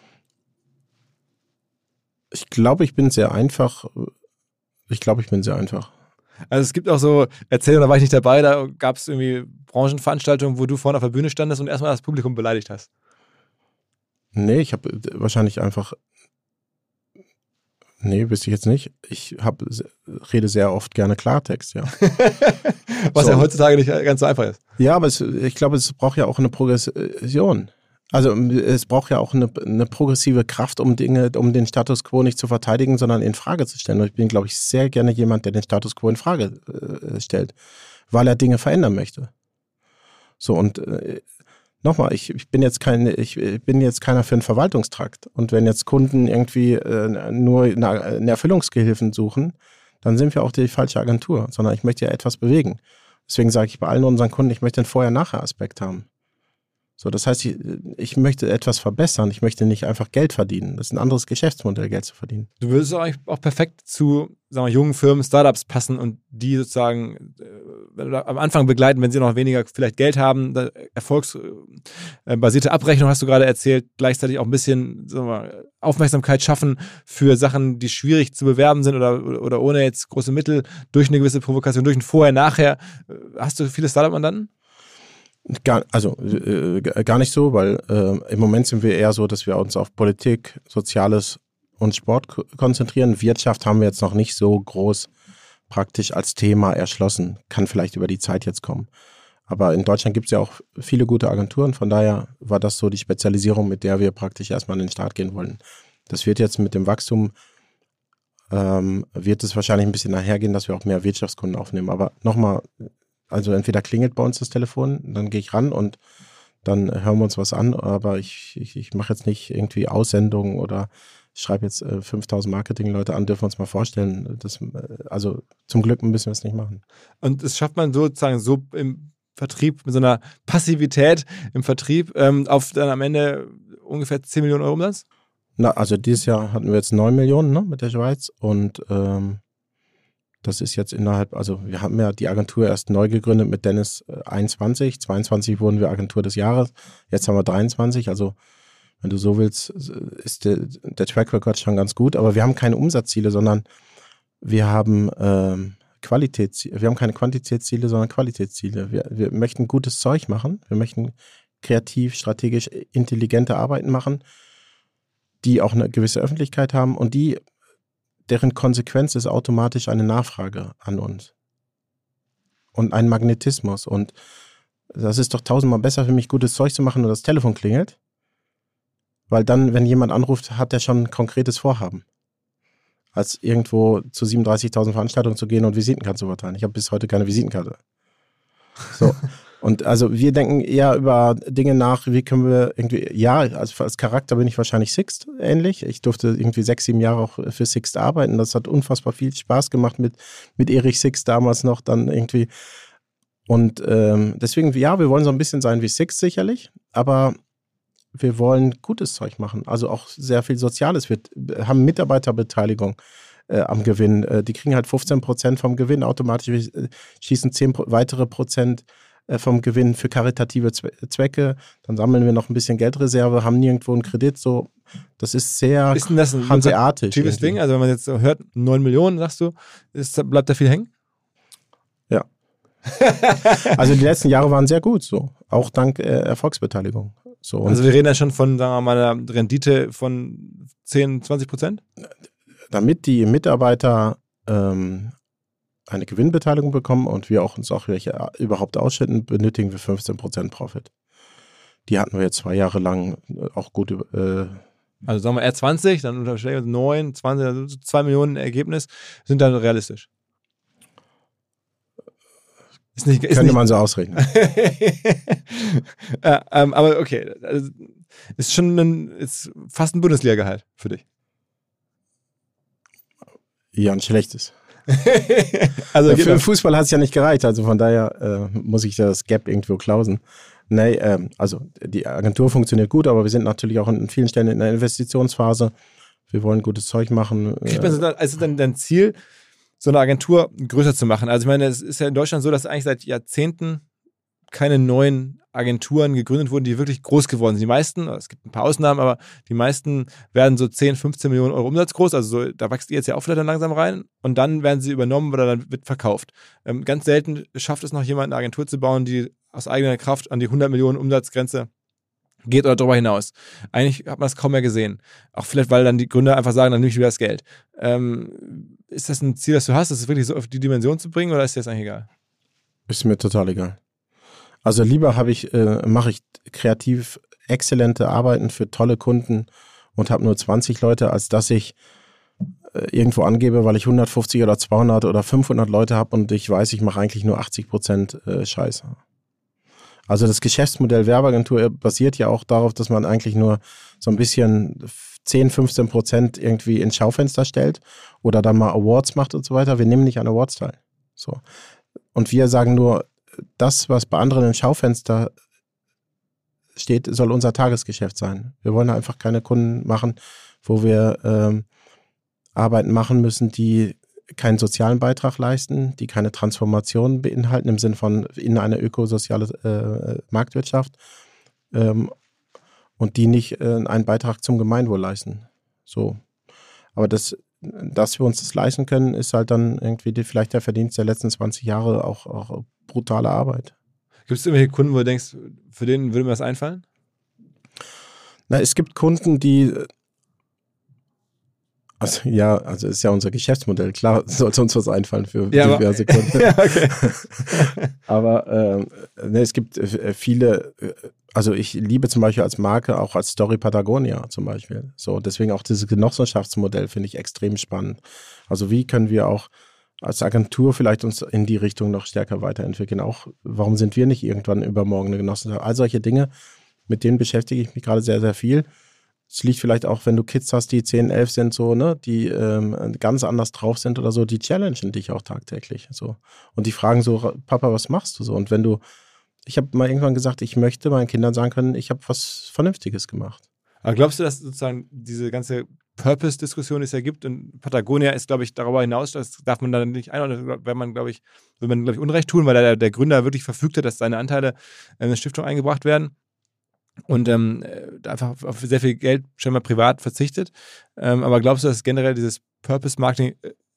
Ich glaube, ich bin sehr einfach. Also es gibt auch so Erzählungen, da war ich nicht dabei, da gab es irgendwie Branchenveranstaltungen, wo du vorne auf der Bühne standest und erstmal das Publikum beleidigt hast. Nee, ich habe wahrscheinlich einfach... Nee, wüsste ich jetzt nicht. Ich rede sehr oft gerne Klartext, ja. Was so. Ja heutzutage nicht ganz so einfach ist. Ja, aber ich glaube, es braucht ja auch eine Progression. Also es braucht ja auch eine progressive Kraft, um den Status quo nicht zu verteidigen, sondern in Frage zu stellen. Und ich bin, glaube ich, sehr gerne jemand, der den Status quo in Frage stellt, weil er Dinge verändern möchte. So, und nochmal, ich bin jetzt keiner für einen Verwaltungstrakt. Und wenn jetzt Kunden irgendwie nur eine Erfüllungsgehilfen suchen, dann sind wir auch die falsche Agentur, sondern ich möchte ja etwas bewegen. Deswegen sage ich bei allen unseren Kunden, ich möchte einen Vorher-Nachher-Aspekt haben. So, das heißt, ich möchte etwas verbessern, ich möchte nicht einfach Geld verdienen. Das ist ein anderes Geschäftsmodell, Geld zu verdienen. Du würdest eigentlich auch perfekt zu, sagen wir, jungen Firmen, Startups passen und die sozusagen am Anfang begleiten, wenn sie noch weniger vielleicht Geld haben. Erfolgsbasierte Abrechnung hast du gerade erzählt, gleichzeitig auch ein bisschen, sagen wir, Aufmerksamkeit schaffen für Sachen, die schwierig zu bewerben sind oder ohne jetzt große Mittel, durch eine gewisse Provokation, durch ein Vorher-Nachher. Hast du viele Startup-Mandanten? Gar nicht so, weil im Moment sind wir eher so, dass wir uns auf Politik, Soziales und Sport konzentrieren. Wirtschaft haben wir jetzt noch nicht so groß praktisch als Thema erschlossen. Kann vielleicht über die Zeit jetzt kommen. Aber in Deutschland gibt es ja auch viele gute Agenturen. Von daher war das so die Spezialisierung, mit der wir praktisch erstmal an den Start gehen wollten. Das wird jetzt mit dem Wachstum, wird es wahrscheinlich ein bisschen nachhergehen, dass wir auch mehr Wirtschaftskunden aufnehmen. Aber nochmal, also entweder klingelt bei uns das Telefon, dann gehe ich ran und dann hören wir uns was an, aber ich mache jetzt nicht irgendwie Aussendungen oder ich schreibe jetzt 5000 Marketingleute an, dürfen wir uns mal vorstellen. Also zum Glück müssen wir es nicht machen. Und das schafft man sozusagen so im Vertrieb, mit so einer Passivität im Vertrieb, auf dann am Ende ungefähr 10 Millionen Euro Umsatz? Na, also dieses Jahr hatten wir jetzt 9 Millionen, ne, mit der Schweiz und das ist jetzt also wir haben ja die Agentur erst neu gegründet mit Dennis 21, 22 wurden wir Agentur des Jahres, jetzt haben wir 23, also Wenn du so willst, ist der Track Record schon ganz gut, aber wir haben keine Umsatzziele, sondern wir haben Qualitätsziele. Wir haben keine Quantitätsziele, sondern Qualitätsziele. Wir möchten gutes Zeug machen, wir möchten kreativ, strategisch, intelligente Arbeiten machen, die auch eine gewisse Öffentlichkeit haben und deren Konsequenz ist automatisch eine Nachfrage an uns. Und ein Magnetismus. Und das ist doch tausendmal besser für mich, gutes Zeug zu machen und das Telefon klingelt. Weil dann, wenn jemand anruft, hat er schon ein konkretes Vorhaben. Als irgendwo zu 37.000 Veranstaltungen zu gehen und Visitenkarten zu verteilen. Ich habe bis heute keine Visitenkarte. So. Und also wir denken eher über Dinge nach, wie können wir irgendwie, ja, also als Charakter bin ich wahrscheinlich Sixt ähnlich. Ich durfte irgendwie 6, 7 Jahre auch für Sixt arbeiten. Das hat unfassbar viel Spaß gemacht mit Erich Sixt damals noch dann irgendwie. Und deswegen, ja, wir wollen so ein bisschen sein wie Sixt sicherlich, aber wir wollen gutes Zeug machen, also auch sehr viel Soziales. Wir haben Mitarbeiterbeteiligung am Gewinn. Die kriegen halt 15% vom Gewinn automatisch. Wir schießen 10 weitere Prozent vom Gewinn für karitative Zwecke. Dann sammeln wir noch ein bisschen Geldreserve, haben nirgendwo einen Kredit. So, das ist sehr hanseatisch. Typisches Ding, also wenn man jetzt so hört, 9 Millionen, sagst du, bleibt da viel hängen? Ja. Also die letzten Jahre waren sehr gut, so. Auch dank Erfolgsbeteiligung. So, also wir reden dann schon von, sagen wir mal, einer Rendite von 10-20%? Damit die Mitarbeiter eine Gewinnbeteiligung bekommen und wir uns auch welche überhaupt ausschütten, benötigen wir 15% Profit. Die hatten wir jetzt 2 Jahre lang auch gut. Also sagen wir eher 20, dann unterstellen wir 9, 20, also 2 Millionen Ergebnis, sind dann realistisch. Könnte man so ausrechnen. Aber okay, also ist schon ist fast ein Bundesliga-Gehalt für dich. Ja, ein schlechtes. Also für den Fußball hat es ja nicht gereicht, also von daher muss ich das Gap irgendwo klausen. Nee, also die Agentur funktioniert gut, aber wir sind natürlich auch in vielen Stellen in der Investitionsphase. Wir wollen gutes Zeug machen. Also dann dein Ziel, so eine Agentur größer zu machen? Also ich meine, es ist ja in Deutschland so, dass eigentlich seit Jahrzehnten keine neuen Agenturen gegründet wurden, die wirklich groß geworden sind. Die meisten, es gibt ein paar Ausnahmen, aber die meisten werden so 10, 15 Millionen Euro Umsatz groß. Also so, da wächst ihr jetzt ja auch vielleicht dann langsam rein und dann werden sie übernommen oder dann wird verkauft. Ganz selten schafft es noch jemand, eine Agentur zu bauen, die aus eigener Kraft an die 100 Millionen Umsatzgrenze geht oder darüber hinaus. Eigentlich hat man das kaum mehr gesehen. Auch vielleicht, weil dann die Gründer einfach sagen, dann nehme ich wieder das Geld. Ist das ein Ziel, das du hast, das wirklich so auf die Dimension zu bringen oder ist dir das eigentlich egal? Ist mir total egal. Also lieber mache ich kreativ exzellente Arbeiten für tolle Kunden und habe nur 20 Leute, als dass ich irgendwo angebe, weil ich 150 oder 200 oder 500 Leute habe und ich weiß, ich mache eigentlich nur 80% Scheiße. Also das Geschäftsmodell Werbeagentur basiert ja auch darauf, dass man eigentlich nur so ein bisschen 10-15% irgendwie ins Schaufenster stellt oder dann mal Awards macht und so weiter. Wir nehmen nicht an Awards teil. So. Und wir sagen nur, das, was bei anderen im Schaufenster steht, soll unser Tagesgeschäft sein. Wir wollen einfach keine Kunden machen, wo wir Arbeiten machen müssen, die keinen sozialen Beitrag leisten, die keine Transformation beinhalten im Sinn von in eine ökosoziale Marktwirtschaft und die nicht einen Beitrag zum Gemeinwohl leisten. So. Aber dass wir uns das leisten können, ist halt dann irgendwie vielleicht der Verdienst der letzten 20 Jahre auch brutale Arbeit. Gibt es irgendwelche Kunden, wo du denkst, für den würde mir das einfallen? Na, es gibt Kunden, die also ist ja unser Geschäftsmodell. Klar sollte uns was einfallen für diverse Kunden. Ja, okay. Aber es gibt viele, also ich liebe zum Beispiel als Marke auch als Story Patagonia zum Beispiel. So, deswegen auch dieses Genossenschaftsmodell finde ich extrem spannend. Also wie können wir auch als Agentur vielleicht uns in die Richtung noch stärker weiterentwickeln? Auch, warum sind wir nicht irgendwann übermorgen eine Genossenschaft? All solche Dinge, mit denen beschäftige ich mich gerade sehr, sehr viel. Es liegt vielleicht auch, wenn du Kids hast, die 10, 11 sind, so, ne, die ganz anders drauf sind oder so, die challengen dich auch tagtäglich. So. Und die fragen so, Papa, was machst du so? Und ich habe mal irgendwann gesagt, ich möchte meinen Kindern sagen können, ich habe was Vernünftiges gemacht. Aber glaubst du, dass sozusagen diese ganze Purpose-Diskussion, die es ja gibt, und Patagonia ist, glaube ich, darüber hinaus, das darf man dann nicht einordnen, will man, glaube ich, Unrecht tun, weil der Gründer wirklich verfügt hat, dass seine Anteile in eine Stiftung eingebracht werden. und einfach auf sehr viel Geld scheinbar privat verzichtet. Aber glaubst du, dass generell dieses Purpose-Marketing,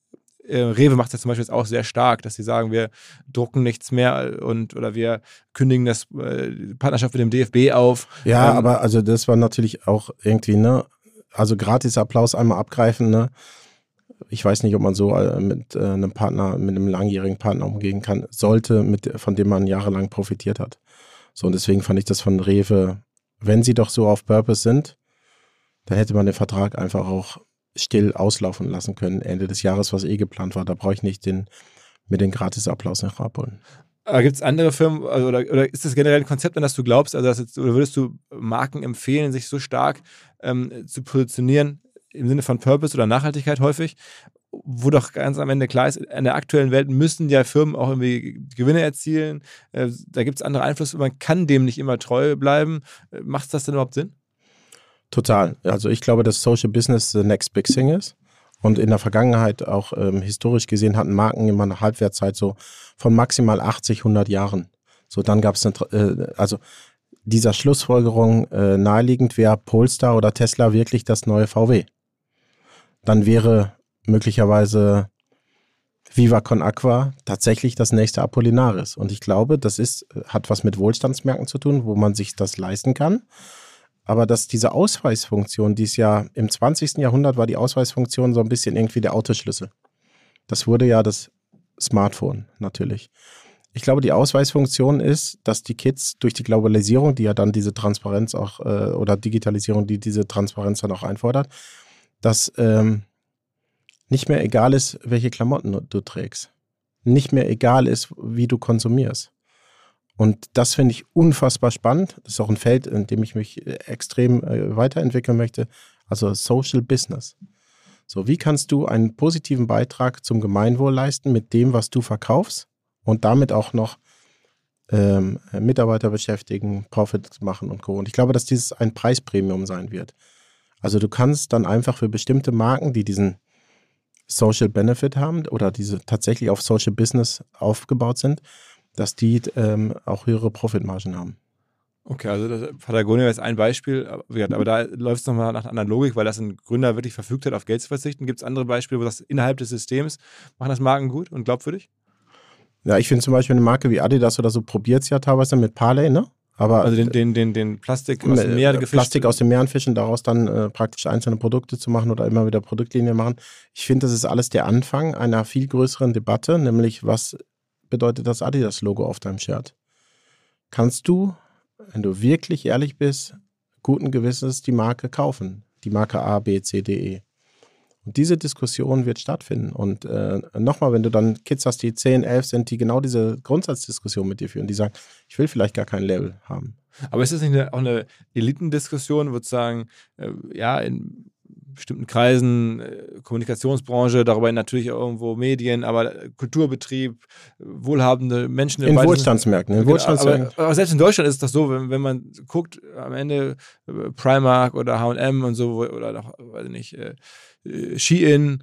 Rewe macht das zum Beispiel jetzt auch sehr stark, dass sie sagen, wir drucken nichts mehr oder wir kündigen die Partnerschaft mit dem DFB auf. Ja, aber also das war natürlich auch irgendwie, ne, also gratis Applaus einmal abgreifen, ne. Ich weiß nicht, ob man so mit einem Partner, mit einem langjährigen Partner umgehen kann, von dem man jahrelang profitiert hat. So, und deswegen fand ich das von Rewe, wenn sie doch so auf Purpose sind, dann hätte man den Vertrag einfach auch still auslaufen lassen können, Ende des Jahres, was geplant war. Da brauche ich nicht mit den Gratis-Applaus noch abholen. Aber gibt es andere Firmen, oder ist das generell ein Konzept, an das du glaubst, oder würdest du Marken empfehlen, sich so stark zu positionieren, im Sinne von Purpose oder Nachhaltigkeit häufig, wo doch ganz am Ende klar ist, in der aktuellen Welt müssen ja Firmen auch irgendwie Gewinne erzielen, da gibt es andere Einflüsse, man kann dem nicht immer treu bleiben. Macht das denn überhaupt Sinn? Total. Also ich glaube, dass Social Business the next big thing ist. Und in der Vergangenheit auch historisch gesehen hatten Marken immer eine Halbwertszeit so von maximal 80, 100 Jahren. So, dann gab es also dieser Schlussfolgerung naheliegend, wäre Polestar oder Tesla wirklich das neue VW. Dann wäre möglicherweise Viva Con Aqua tatsächlich das nächste Apollinaris. Und ich glaube, das hat was mit Wohlstandsmärkten zu tun, wo man sich das leisten kann. Aber dass diese Ausweisfunktion, die ist ja im 20. Jahrhundert war die Ausweisfunktion so ein bisschen irgendwie der Autoschlüssel. Das wurde ja das Smartphone natürlich. Ich glaube, die Ausweisfunktion ist, dass die Kids durch die Globalisierung, die ja dann diese Transparenz auch, oder Digitalisierung, die diese Transparenz dann auch einfordert, dass nicht mehr egal ist, welche Klamotten du trägst. Nicht mehr egal ist, wie du konsumierst. Und das finde ich unfassbar spannend. Das ist auch ein Feld, in dem ich mich extrem weiterentwickeln möchte. Also Social Business. So, wie kannst du einen positiven Beitrag zum Gemeinwohl leisten mit dem, was du verkaufst und damit auch noch Mitarbeiter beschäftigen, Profit machen und Co. Und ich glaube, dass dieses ein Preispremium sein wird. Also du kannst dann einfach für bestimmte Marken, die diesen Social Benefit haben oder diese tatsächlich auf Social Business aufgebaut sind, dass die auch höhere Profitmargen haben. Okay, also Patagonia ist ein Beispiel, aber da läuft es nochmal nach einer anderen Logik, weil das ein Gründer wirklich verfügt hat, auf Geld zu verzichten. Gibt es andere Beispiele, wo das innerhalb des Systems machen das Marken gut und glaubwürdig? Ja, ich finde zum Beispiel eine Marke wie Adidas oder so probiert es ja teilweise mit Parley, ne? Aber also den Plastik aus dem Meer gefischt. Plastik aus dem Meer fischen, daraus dann praktisch einzelne Produkte zu machen oder immer wieder Produktlinien machen. Ich finde, das ist alles der Anfang einer viel größeren Debatte, nämlich was bedeutet das Adidas-Logo auf deinem Shirt? Kannst du, wenn du wirklich ehrlich bist, guten Gewissens die Marke kaufen? Die Marke A, B, C, D, E. Und diese Diskussion wird stattfinden. Und nochmal, wenn du dann Kids hast, die 10, 11 sind, die genau diese Grundsatzdiskussion mit dir führen, die sagen, ich will vielleicht gar kein Label haben. Aber ist das nicht auch eine Elitendiskussion, würde ich sagen, in bestimmten Kreisen, Kommunikationsbranche, darüber natürlich auch irgendwo Medien, aber Kulturbetrieb, wohlhabende Menschen. In Wohlstandsmärkten. Aber selbst in Deutschland ist es doch so, wenn man guckt, am Ende Primark oder H&M und so, oder noch, weiß ich nicht, Shein,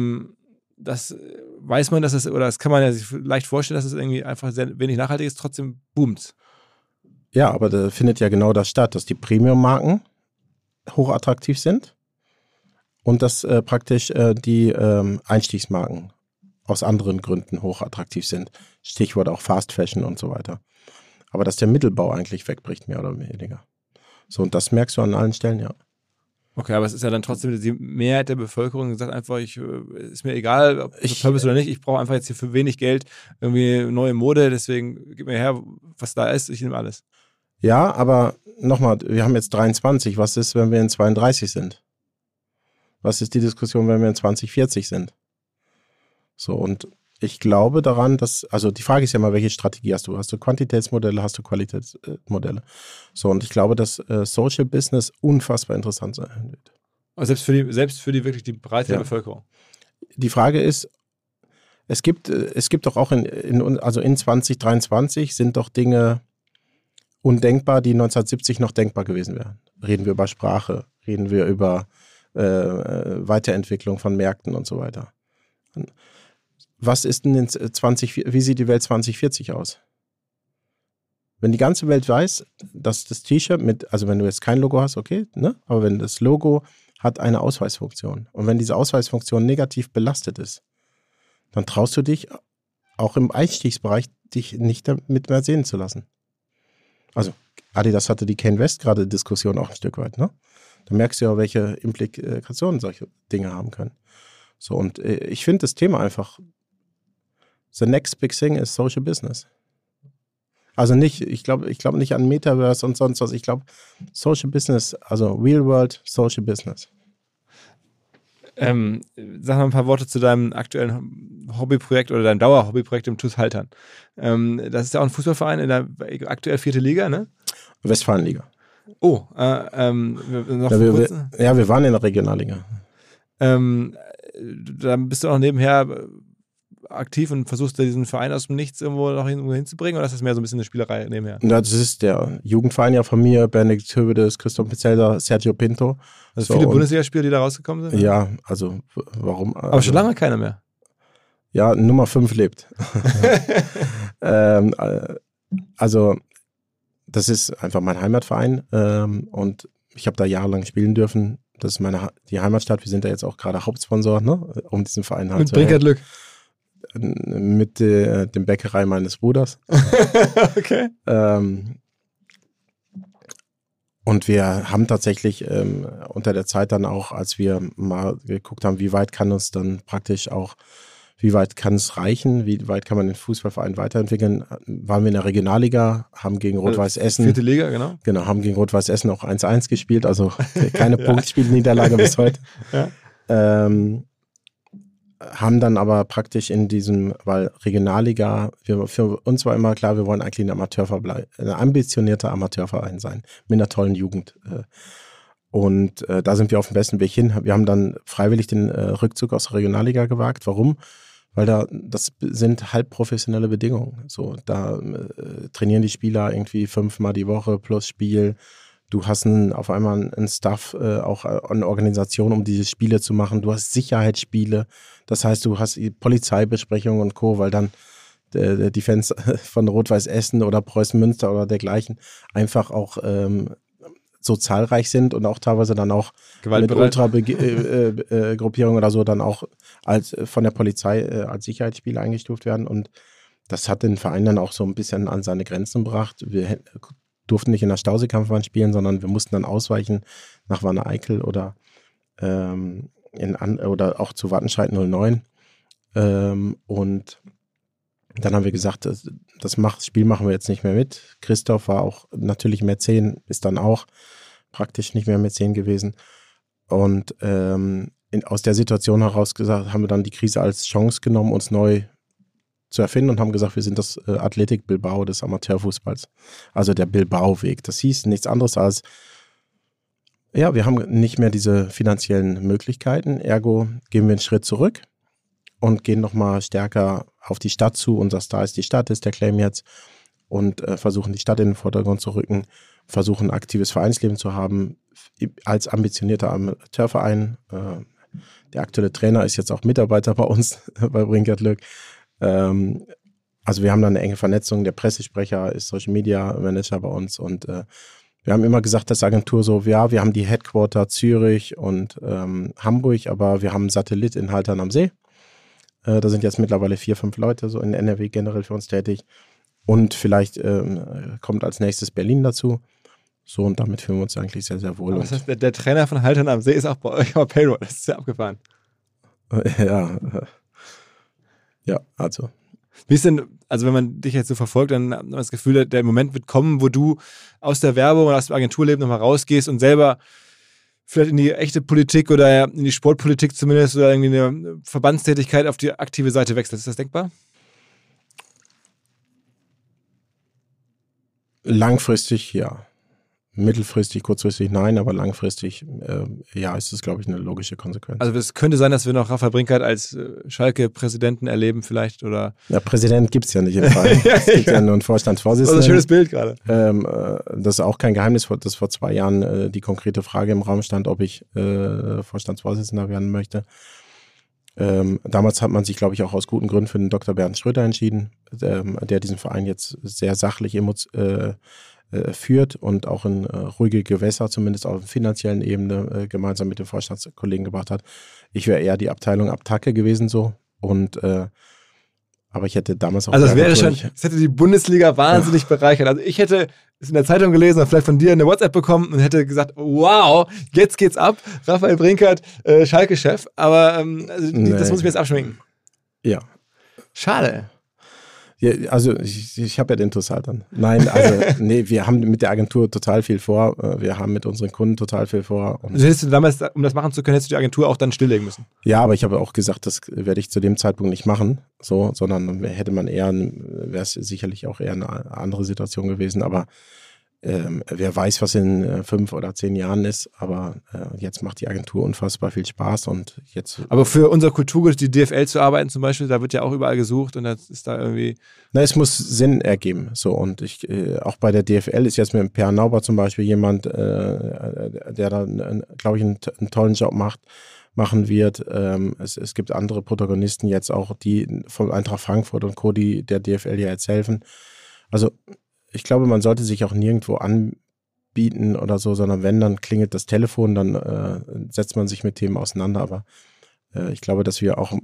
das weiß man, dass es, oder das kann man ja sich leicht vorstellen, dass es irgendwie einfach sehr wenig nachhaltig ist, trotzdem boomt. Ja, aber da findet ja genau das statt, dass die Premium-Marken hochattraktiv sind und dass praktisch die Einstiegsmarken aus anderen Gründen hochattraktiv sind. Stichwort auch Fast Fashion und so weiter. Aber dass der Mittelbau eigentlich wegbricht, mehr oder weniger. So, und das merkst du an allen Stellen, ja. Okay, aber es ist ja dann trotzdem die Mehrheit der Bevölkerung, die sagt einfach, ist mir egal, ob das Purpose oder nicht, ich brauche einfach jetzt hier für wenig Geld irgendwie neue Mode, deswegen gib mir her, was da ist, ich nehme alles. Ja, aber nochmal, wir haben jetzt 23, was ist, wenn wir in 32 sind? Was ist die Diskussion, wenn wir in 2040 sind? So, und ich glaube daran, also die Frage ist ja mal, welche Strategie hast du? Hast du Quantitätsmodelle, hast du Qualitätsmodelle? So, und ich glaube, dass Social Business unfassbar interessant sein wird. Aber selbst für die wirklich die Breite der Bevölkerung. Die Frage ist, es gibt doch auch in 2023 sind doch Dinge undenkbar, die 1970 noch denkbar gewesen wären. Reden wir über Sprache, reden wir über Weiterentwicklung von Märkten und so weiter. Was ist denn wie sieht die Welt 2040 aus? Wenn die ganze Welt weiß, dass das T-Shirt also wenn du jetzt kein Logo hast, okay, ne? Aber wenn das Logo hat eine Ausweisfunktion und wenn diese Ausweisfunktion negativ belastet ist, dann traust du dich auch im Einstiegsbereich, dich nicht damit mehr sehen zu lassen. Also Adidas hatte die Kanye West gerade Diskussion auch ein Stück weit, ne? Da merkst du ja, welche Implikationen solche Dinge haben können. So, und ich finde das Thema einfach, the next big thing is social business. Also nicht, ich glaube nicht an Metaverse und sonst was, ich glaube Social Business, also Real World Social Business. Sag mal ein paar Worte zu deinem aktuellen Hobbyprojekt oder deinem Dauerhobbyprojekt im TuS Haltern. Das ist ja auch ein Fußballverein in der aktuell 4. Liga, ne? Westfalenliga. Oh, wir waren in der Regionalliga. Da bist du auch nebenher aktiv und versuchst du diesen Verein aus dem Nichts irgendwo noch hinzubringen, oder ist das mehr so ein bisschen eine Spielerei nebenher? Das ist der Jugendverein ja von mir, Benedikt Hövedes, Christoph Metzelder, Sergio Pinto. Also viele Bundesligaspieler, die da rausgekommen sind? Ja, also warum? Aber schon lange keiner mehr. Ja, Nummer 5 lebt. Also das ist einfach mein Heimatverein und ich habe da jahrelang spielen dürfen. Das ist die Heimatstadt. Wir sind da jetzt auch gerade Hauptsponsor, ne, um diesen Verein halt mit Brinkert Lück. Mit dem Bäckerei meines Bruders. Okay. Und wir haben tatsächlich unter der Zeit dann auch, als wir mal geguckt haben, wie weit kann es reichen, wie weit kann man den Fußballverein weiterentwickeln, waren wir in der Regionalliga, haben gegen Rot-Weiß Essen. 4. Liga, genau. Genau, haben gegen Rot-Weiß Essen auch 1-1 gespielt, also keine Punktspielniederlage bis heute. Ja. Haben dann aber praktisch weil Regionalliga, für uns war immer klar, wir wollen eigentlich ein ambitionierter Amateurverein sein, mit einer tollen Jugend. Und da sind wir auf dem besten Weg hin. Wir haben dann freiwillig den Rückzug aus der Regionalliga gewagt. Warum? Weil das sind halbprofessionelle Bedingungen. So, da trainieren die Spieler irgendwie 5-mal die Woche plus Spiel. Du hast auf einmal einen Staff, auch eine Organisation, um diese Spiele zu machen. Du hast Sicherheitsspiele. Das heißt, du hast Polizeibesprechungen und Co., weil dann die Fans von Rot-Weiß Essen oder Preußen Münster oder dergleichen einfach auch so zahlreich sind und auch teilweise dann auch mit Ultra-Gruppierungen oder so dann auch von der Polizei als Sicherheitsspiele eingestuft werden. Und das hat den Verein dann auch so ein bisschen an seine Grenzen gebracht. Wir durften nicht in der Stausee-Kampfbahn spielen, sondern wir mussten dann ausweichen nach Wanne-Eickel oder oder auch zu Wattenscheid 09. Und dann haben wir gesagt, das Spiel machen wir jetzt nicht mehr mit. Christoph war auch natürlich Mäzen, ist dann auch praktisch nicht mehr Mäzen gewesen. Und aus der Situation heraus gesagt, haben wir dann die Krise als Chance genommen, uns neu zu erfinden und haben gesagt, wir sind das Athletic Bilbao des Amateurfußballs. Also der Bilbao-Weg. Das hieß nichts anderes als, ja, wir haben nicht mehr diese finanziellen Möglichkeiten, ergo gehen wir einen Schritt zurück und gehen nochmal stärker auf die Stadt zu. Unser Star ist die Stadt, ist der Claim jetzt. Und versuchen die Stadt in den Vordergrund zu rücken, versuchen ein aktives Vereinsleben zu haben, als ambitionierter Amateurverein. Der aktuelle Trainer ist jetzt auch Mitarbeiter bei uns, bei Brinkert Lück. Also wir haben da eine enge Vernetzung. Der Pressesprecher ist Social Media Manager bei uns und wir haben immer gesagt, dass Agentur so, ja, wir haben die Headquarter Zürich und Hamburg, aber wir haben einen Satellit in Haltern am See. Da sind jetzt mittlerweile 4-5 Leute so in NRW generell für uns tätig. Und vielleicht kommt als nächstes Berlin dazu. So, und damit fühlen wir uns eigentlich sehr, sehr wohl. Aber das heißt, der Trainer von Haltern am See ist auch bei euch auf Payroll. Das ist ja abgefahren. Ja, also. Wie ist denn, also wenn man dich jetzt so verfolgt, dann hat man das Gefühl, der Moment wird kommen, wo du aus der Werbung oder aus dem Agenturleben nochmal rausgehst und selber vielleicht in die echte Politik oder in die Sportpolitik zumindest oder irgendwie eine Verbandstätigkeit auf die aktive Seite wechselst. Ist das denkbar? Langfristig ja. Mittelfristig, kurzfristig nein, aber langfristig ja, ist das, glaube ich, eine logische Konsequenz. Also es könnte sein, dass wir noch Raphael Brinkert als Schalke-Präsidenten erleben vielleicht, oder? Ja, Präsident gibt es ja nicht im Fall. Es gibt ja nur einen Vorstandsvorsitzenden. Das ist ein schönes Bild gerade. Das ist auch kein Geheimnis, dass vor 2 Jahren die konkrete Frage im Raum stand, ob ich Vorstandsvorsitzender werden möchte. Damals hat man sich, glaube ich, auch aus guten Gründen für den Dr. Bernd Schröder entschieden, der diesen Verein jetzt sehr sachlich führt und auch in ruhige Gewässer, zumindest auf der finanziellen Ebene, gemeinsam mit den Vorstandskollegen gebracht hat. Ich wäre eher die Abteilung Abtacke gewesen so und aber ich hätte damals auch... Also es hätte die Bundesliga wahnsinnig bereichert. Also ich hätte es in der Zeitung gelesen und vielleicht von dir eine WhatsApp bekommen und hätte gesagt, wow, jetzt geht's ab. Raphael Brinkert, Schalke-Chef. Aber das muss ich mir jetzt abschminken. Ja. Schade. Ja, also ich habe ja den Total dann. Nein, also wir haben mit der Agentur total viel vor. Wir haben mit unseren Kunden total viel vor. Und hättest du damals, um das machen zu können, hättest du die Agentur auch dann stilllegen müssen? Ja, aber ich habe auch gesagt, das werde ich zu dem Zeitpunkt nicht machen, so, sondern wäre es sicherlich auch eher eine andere Situation gewesen. Aber wer weiß, was in 5 oder 10 Jahren ist, aber jetzt macht die Agentur unfassbar viel Spaß und jetzt... Aber für unser Kulturgut, die DFL zu arbeiten zum Beispiel, da wird ja auch überall gesucht und das ist da irgendwie... Na, es muss Sinn ergeben, so, und auch bei der DFL ist jetzt mit Per Nauber zum Beispiel jemand, der da, glaube ich, einen tollen Job machen wird. Es gibt andere Protagonisten jetzt auch, die von Eintracht Frankfurt und Co., die der DFL ja jetzt helfen. Also ich glaube, man sollte sich auch nirgendwo anbieten oder so, sondern wenn, dann klingelt das Telefon, dann setzt man sich mit Themen auseinander. Aber ich glaube, dass wir auch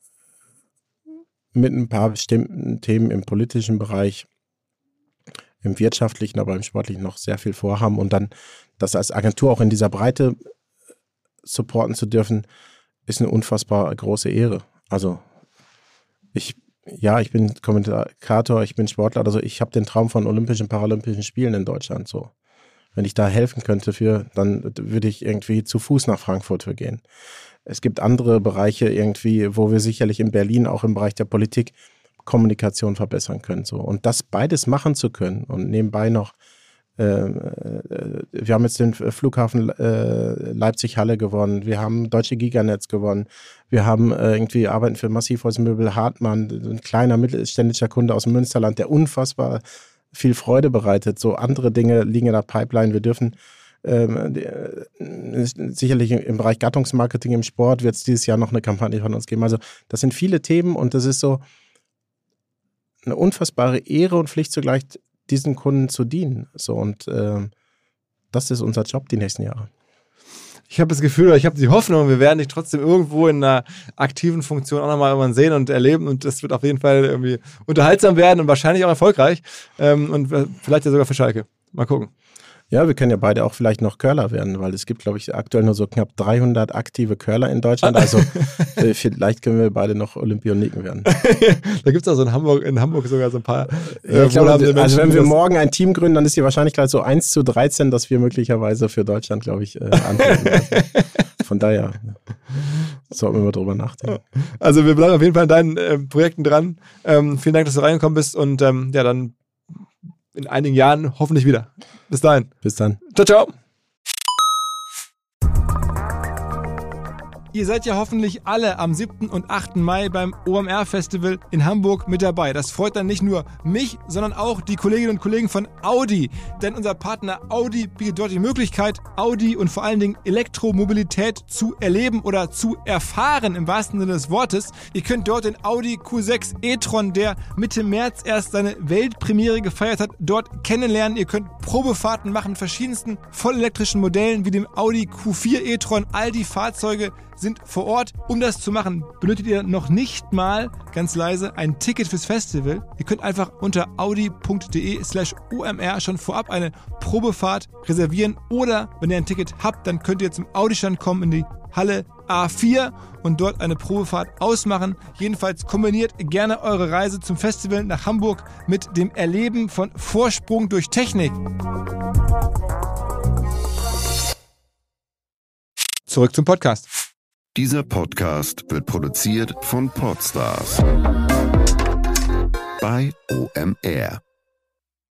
mit ein paar bestimmten Themen im politischen Bereich, im wirtschaftlichen, aber im sportlichen noch sehr viel vorhaben und dann das als Agentur auch in dieser Breite supporten zu dürfen, ist eine unfassbar große Ehre. Also ich bin Kommunikator, ich bin Sportler, also ich habe den Traum von Olympischen, Paralympischen Spielen in Deutschland so. Wenn ich da helfen könnte dann würde ich irgendwie zu Fuß nach Frankfurt für gehen. Es gibt andere Bereiche irgendwie, wo wir sicherlich in Berlin auch im Bereich der Politik Kommunikation verbessern können so. Und das beides machen zu können und nebenbei noch wir haben jetzt den Flughafen Leipzig-Halle gewonnen, wir haben Deutsche Giganetz gewonnen, wir haben arbeiten für Massivholzmöbel Hartmann, ein kleiner mittelständischer Kunde aus dem Münsterland, der unfassbar viel Freude bereitet. So andere Dinge liegen in der Pipeline. Wir dürfen sicherlich im Bereich Gattungsmarketing im Sport wird es dieses Jahr noch eine Kampagne von uns geben. Also das sind viele Themen und das ist so eine unfassbare Ehre und Pflicht zugleich, diesen Kunden zu dienen. So, und das ist unser Job die nächsten Jahre. Ich habe das Gefühl, oder ich habe die Hoffnung, wir werden dich trotzdem irgendwo in einer aktiven Funktion auch nochmal irgendwann sehen und erleben und das wird auf jeden Fall irgendwie unterhaltsam werden und wahrscheinlich auch erfolgreich und vielleicht ja sogar für Schalke. Mal gucken. Ja, wir können ja beide auch vielleicht noch Curler werden, weil es gibt, glaube ich, aktuell nur so knapp 300 aktive Curler in Deutschland. Also vielleicht können wir beide noch Olympioniken werden. Da gibt es auch so in Hamburg sogar so ein paar. Ich glaube, also wenn wir morgen ein Team gründen, dann ist die Wahrscheinlichkeit so 1:13, dass wir möglicherweise für Deutschland, glaube ich, antreten werden. Von daher sollten wir mal drüber nachdenken. Also wir bleiben auf jeden Fall an deinen Projekten dran. Vielen Dank, dass du reingekommen bist und dann in einigen Jahren hoffentlich wieder. Bis dahin. Bis dann. Ciao, ciao. Ihr seid ja hoffentlich alle am 7. und 8. Mai beim OMR-Festival in Hamburg mit dabei. Das freut dann nicht nur mich, sondern auch die Kolleginnen und Kollegen von Audi. Denn unser Partner Audi bietet dort die Möglichkeit, Audi und vor allen Dingen Elektromobilität zu erleben oder zu erfahren, im wahrsten Sinne des Wortes. Ihr könnt dort den Audi Q6 e-tron, der Mitte März erst seine Weltpremiere gefeiert hat, dort kennenlernen. Ihr könnt Probefahrten machen mit verschiedensten vollelektrischen Modellen wie dem Audi Q4 e-tron. All die Fahrzeuge sind vor Ort. Um das zu machen, benötigt ihr noch nicht mal, ganz leise, ein Ticket fürs Festival. Ihr könnt einfach unter audi.de/omr schon vorab eine Probefahrt reservieren oder, wenn ihr ein Ticket habt, dann könnt ihr zum Audi-Stand kommen in die Halle A4 und dort eine Probefahrt ausmachen. Jedenfalls kombiniert gerne eure Reise zum Festival nach Hamburg mit dem Erleben von Vorsprung durch Technik. Zurück zum Podcast. Dieser Podcast wird produziert von Podstars bei OMR.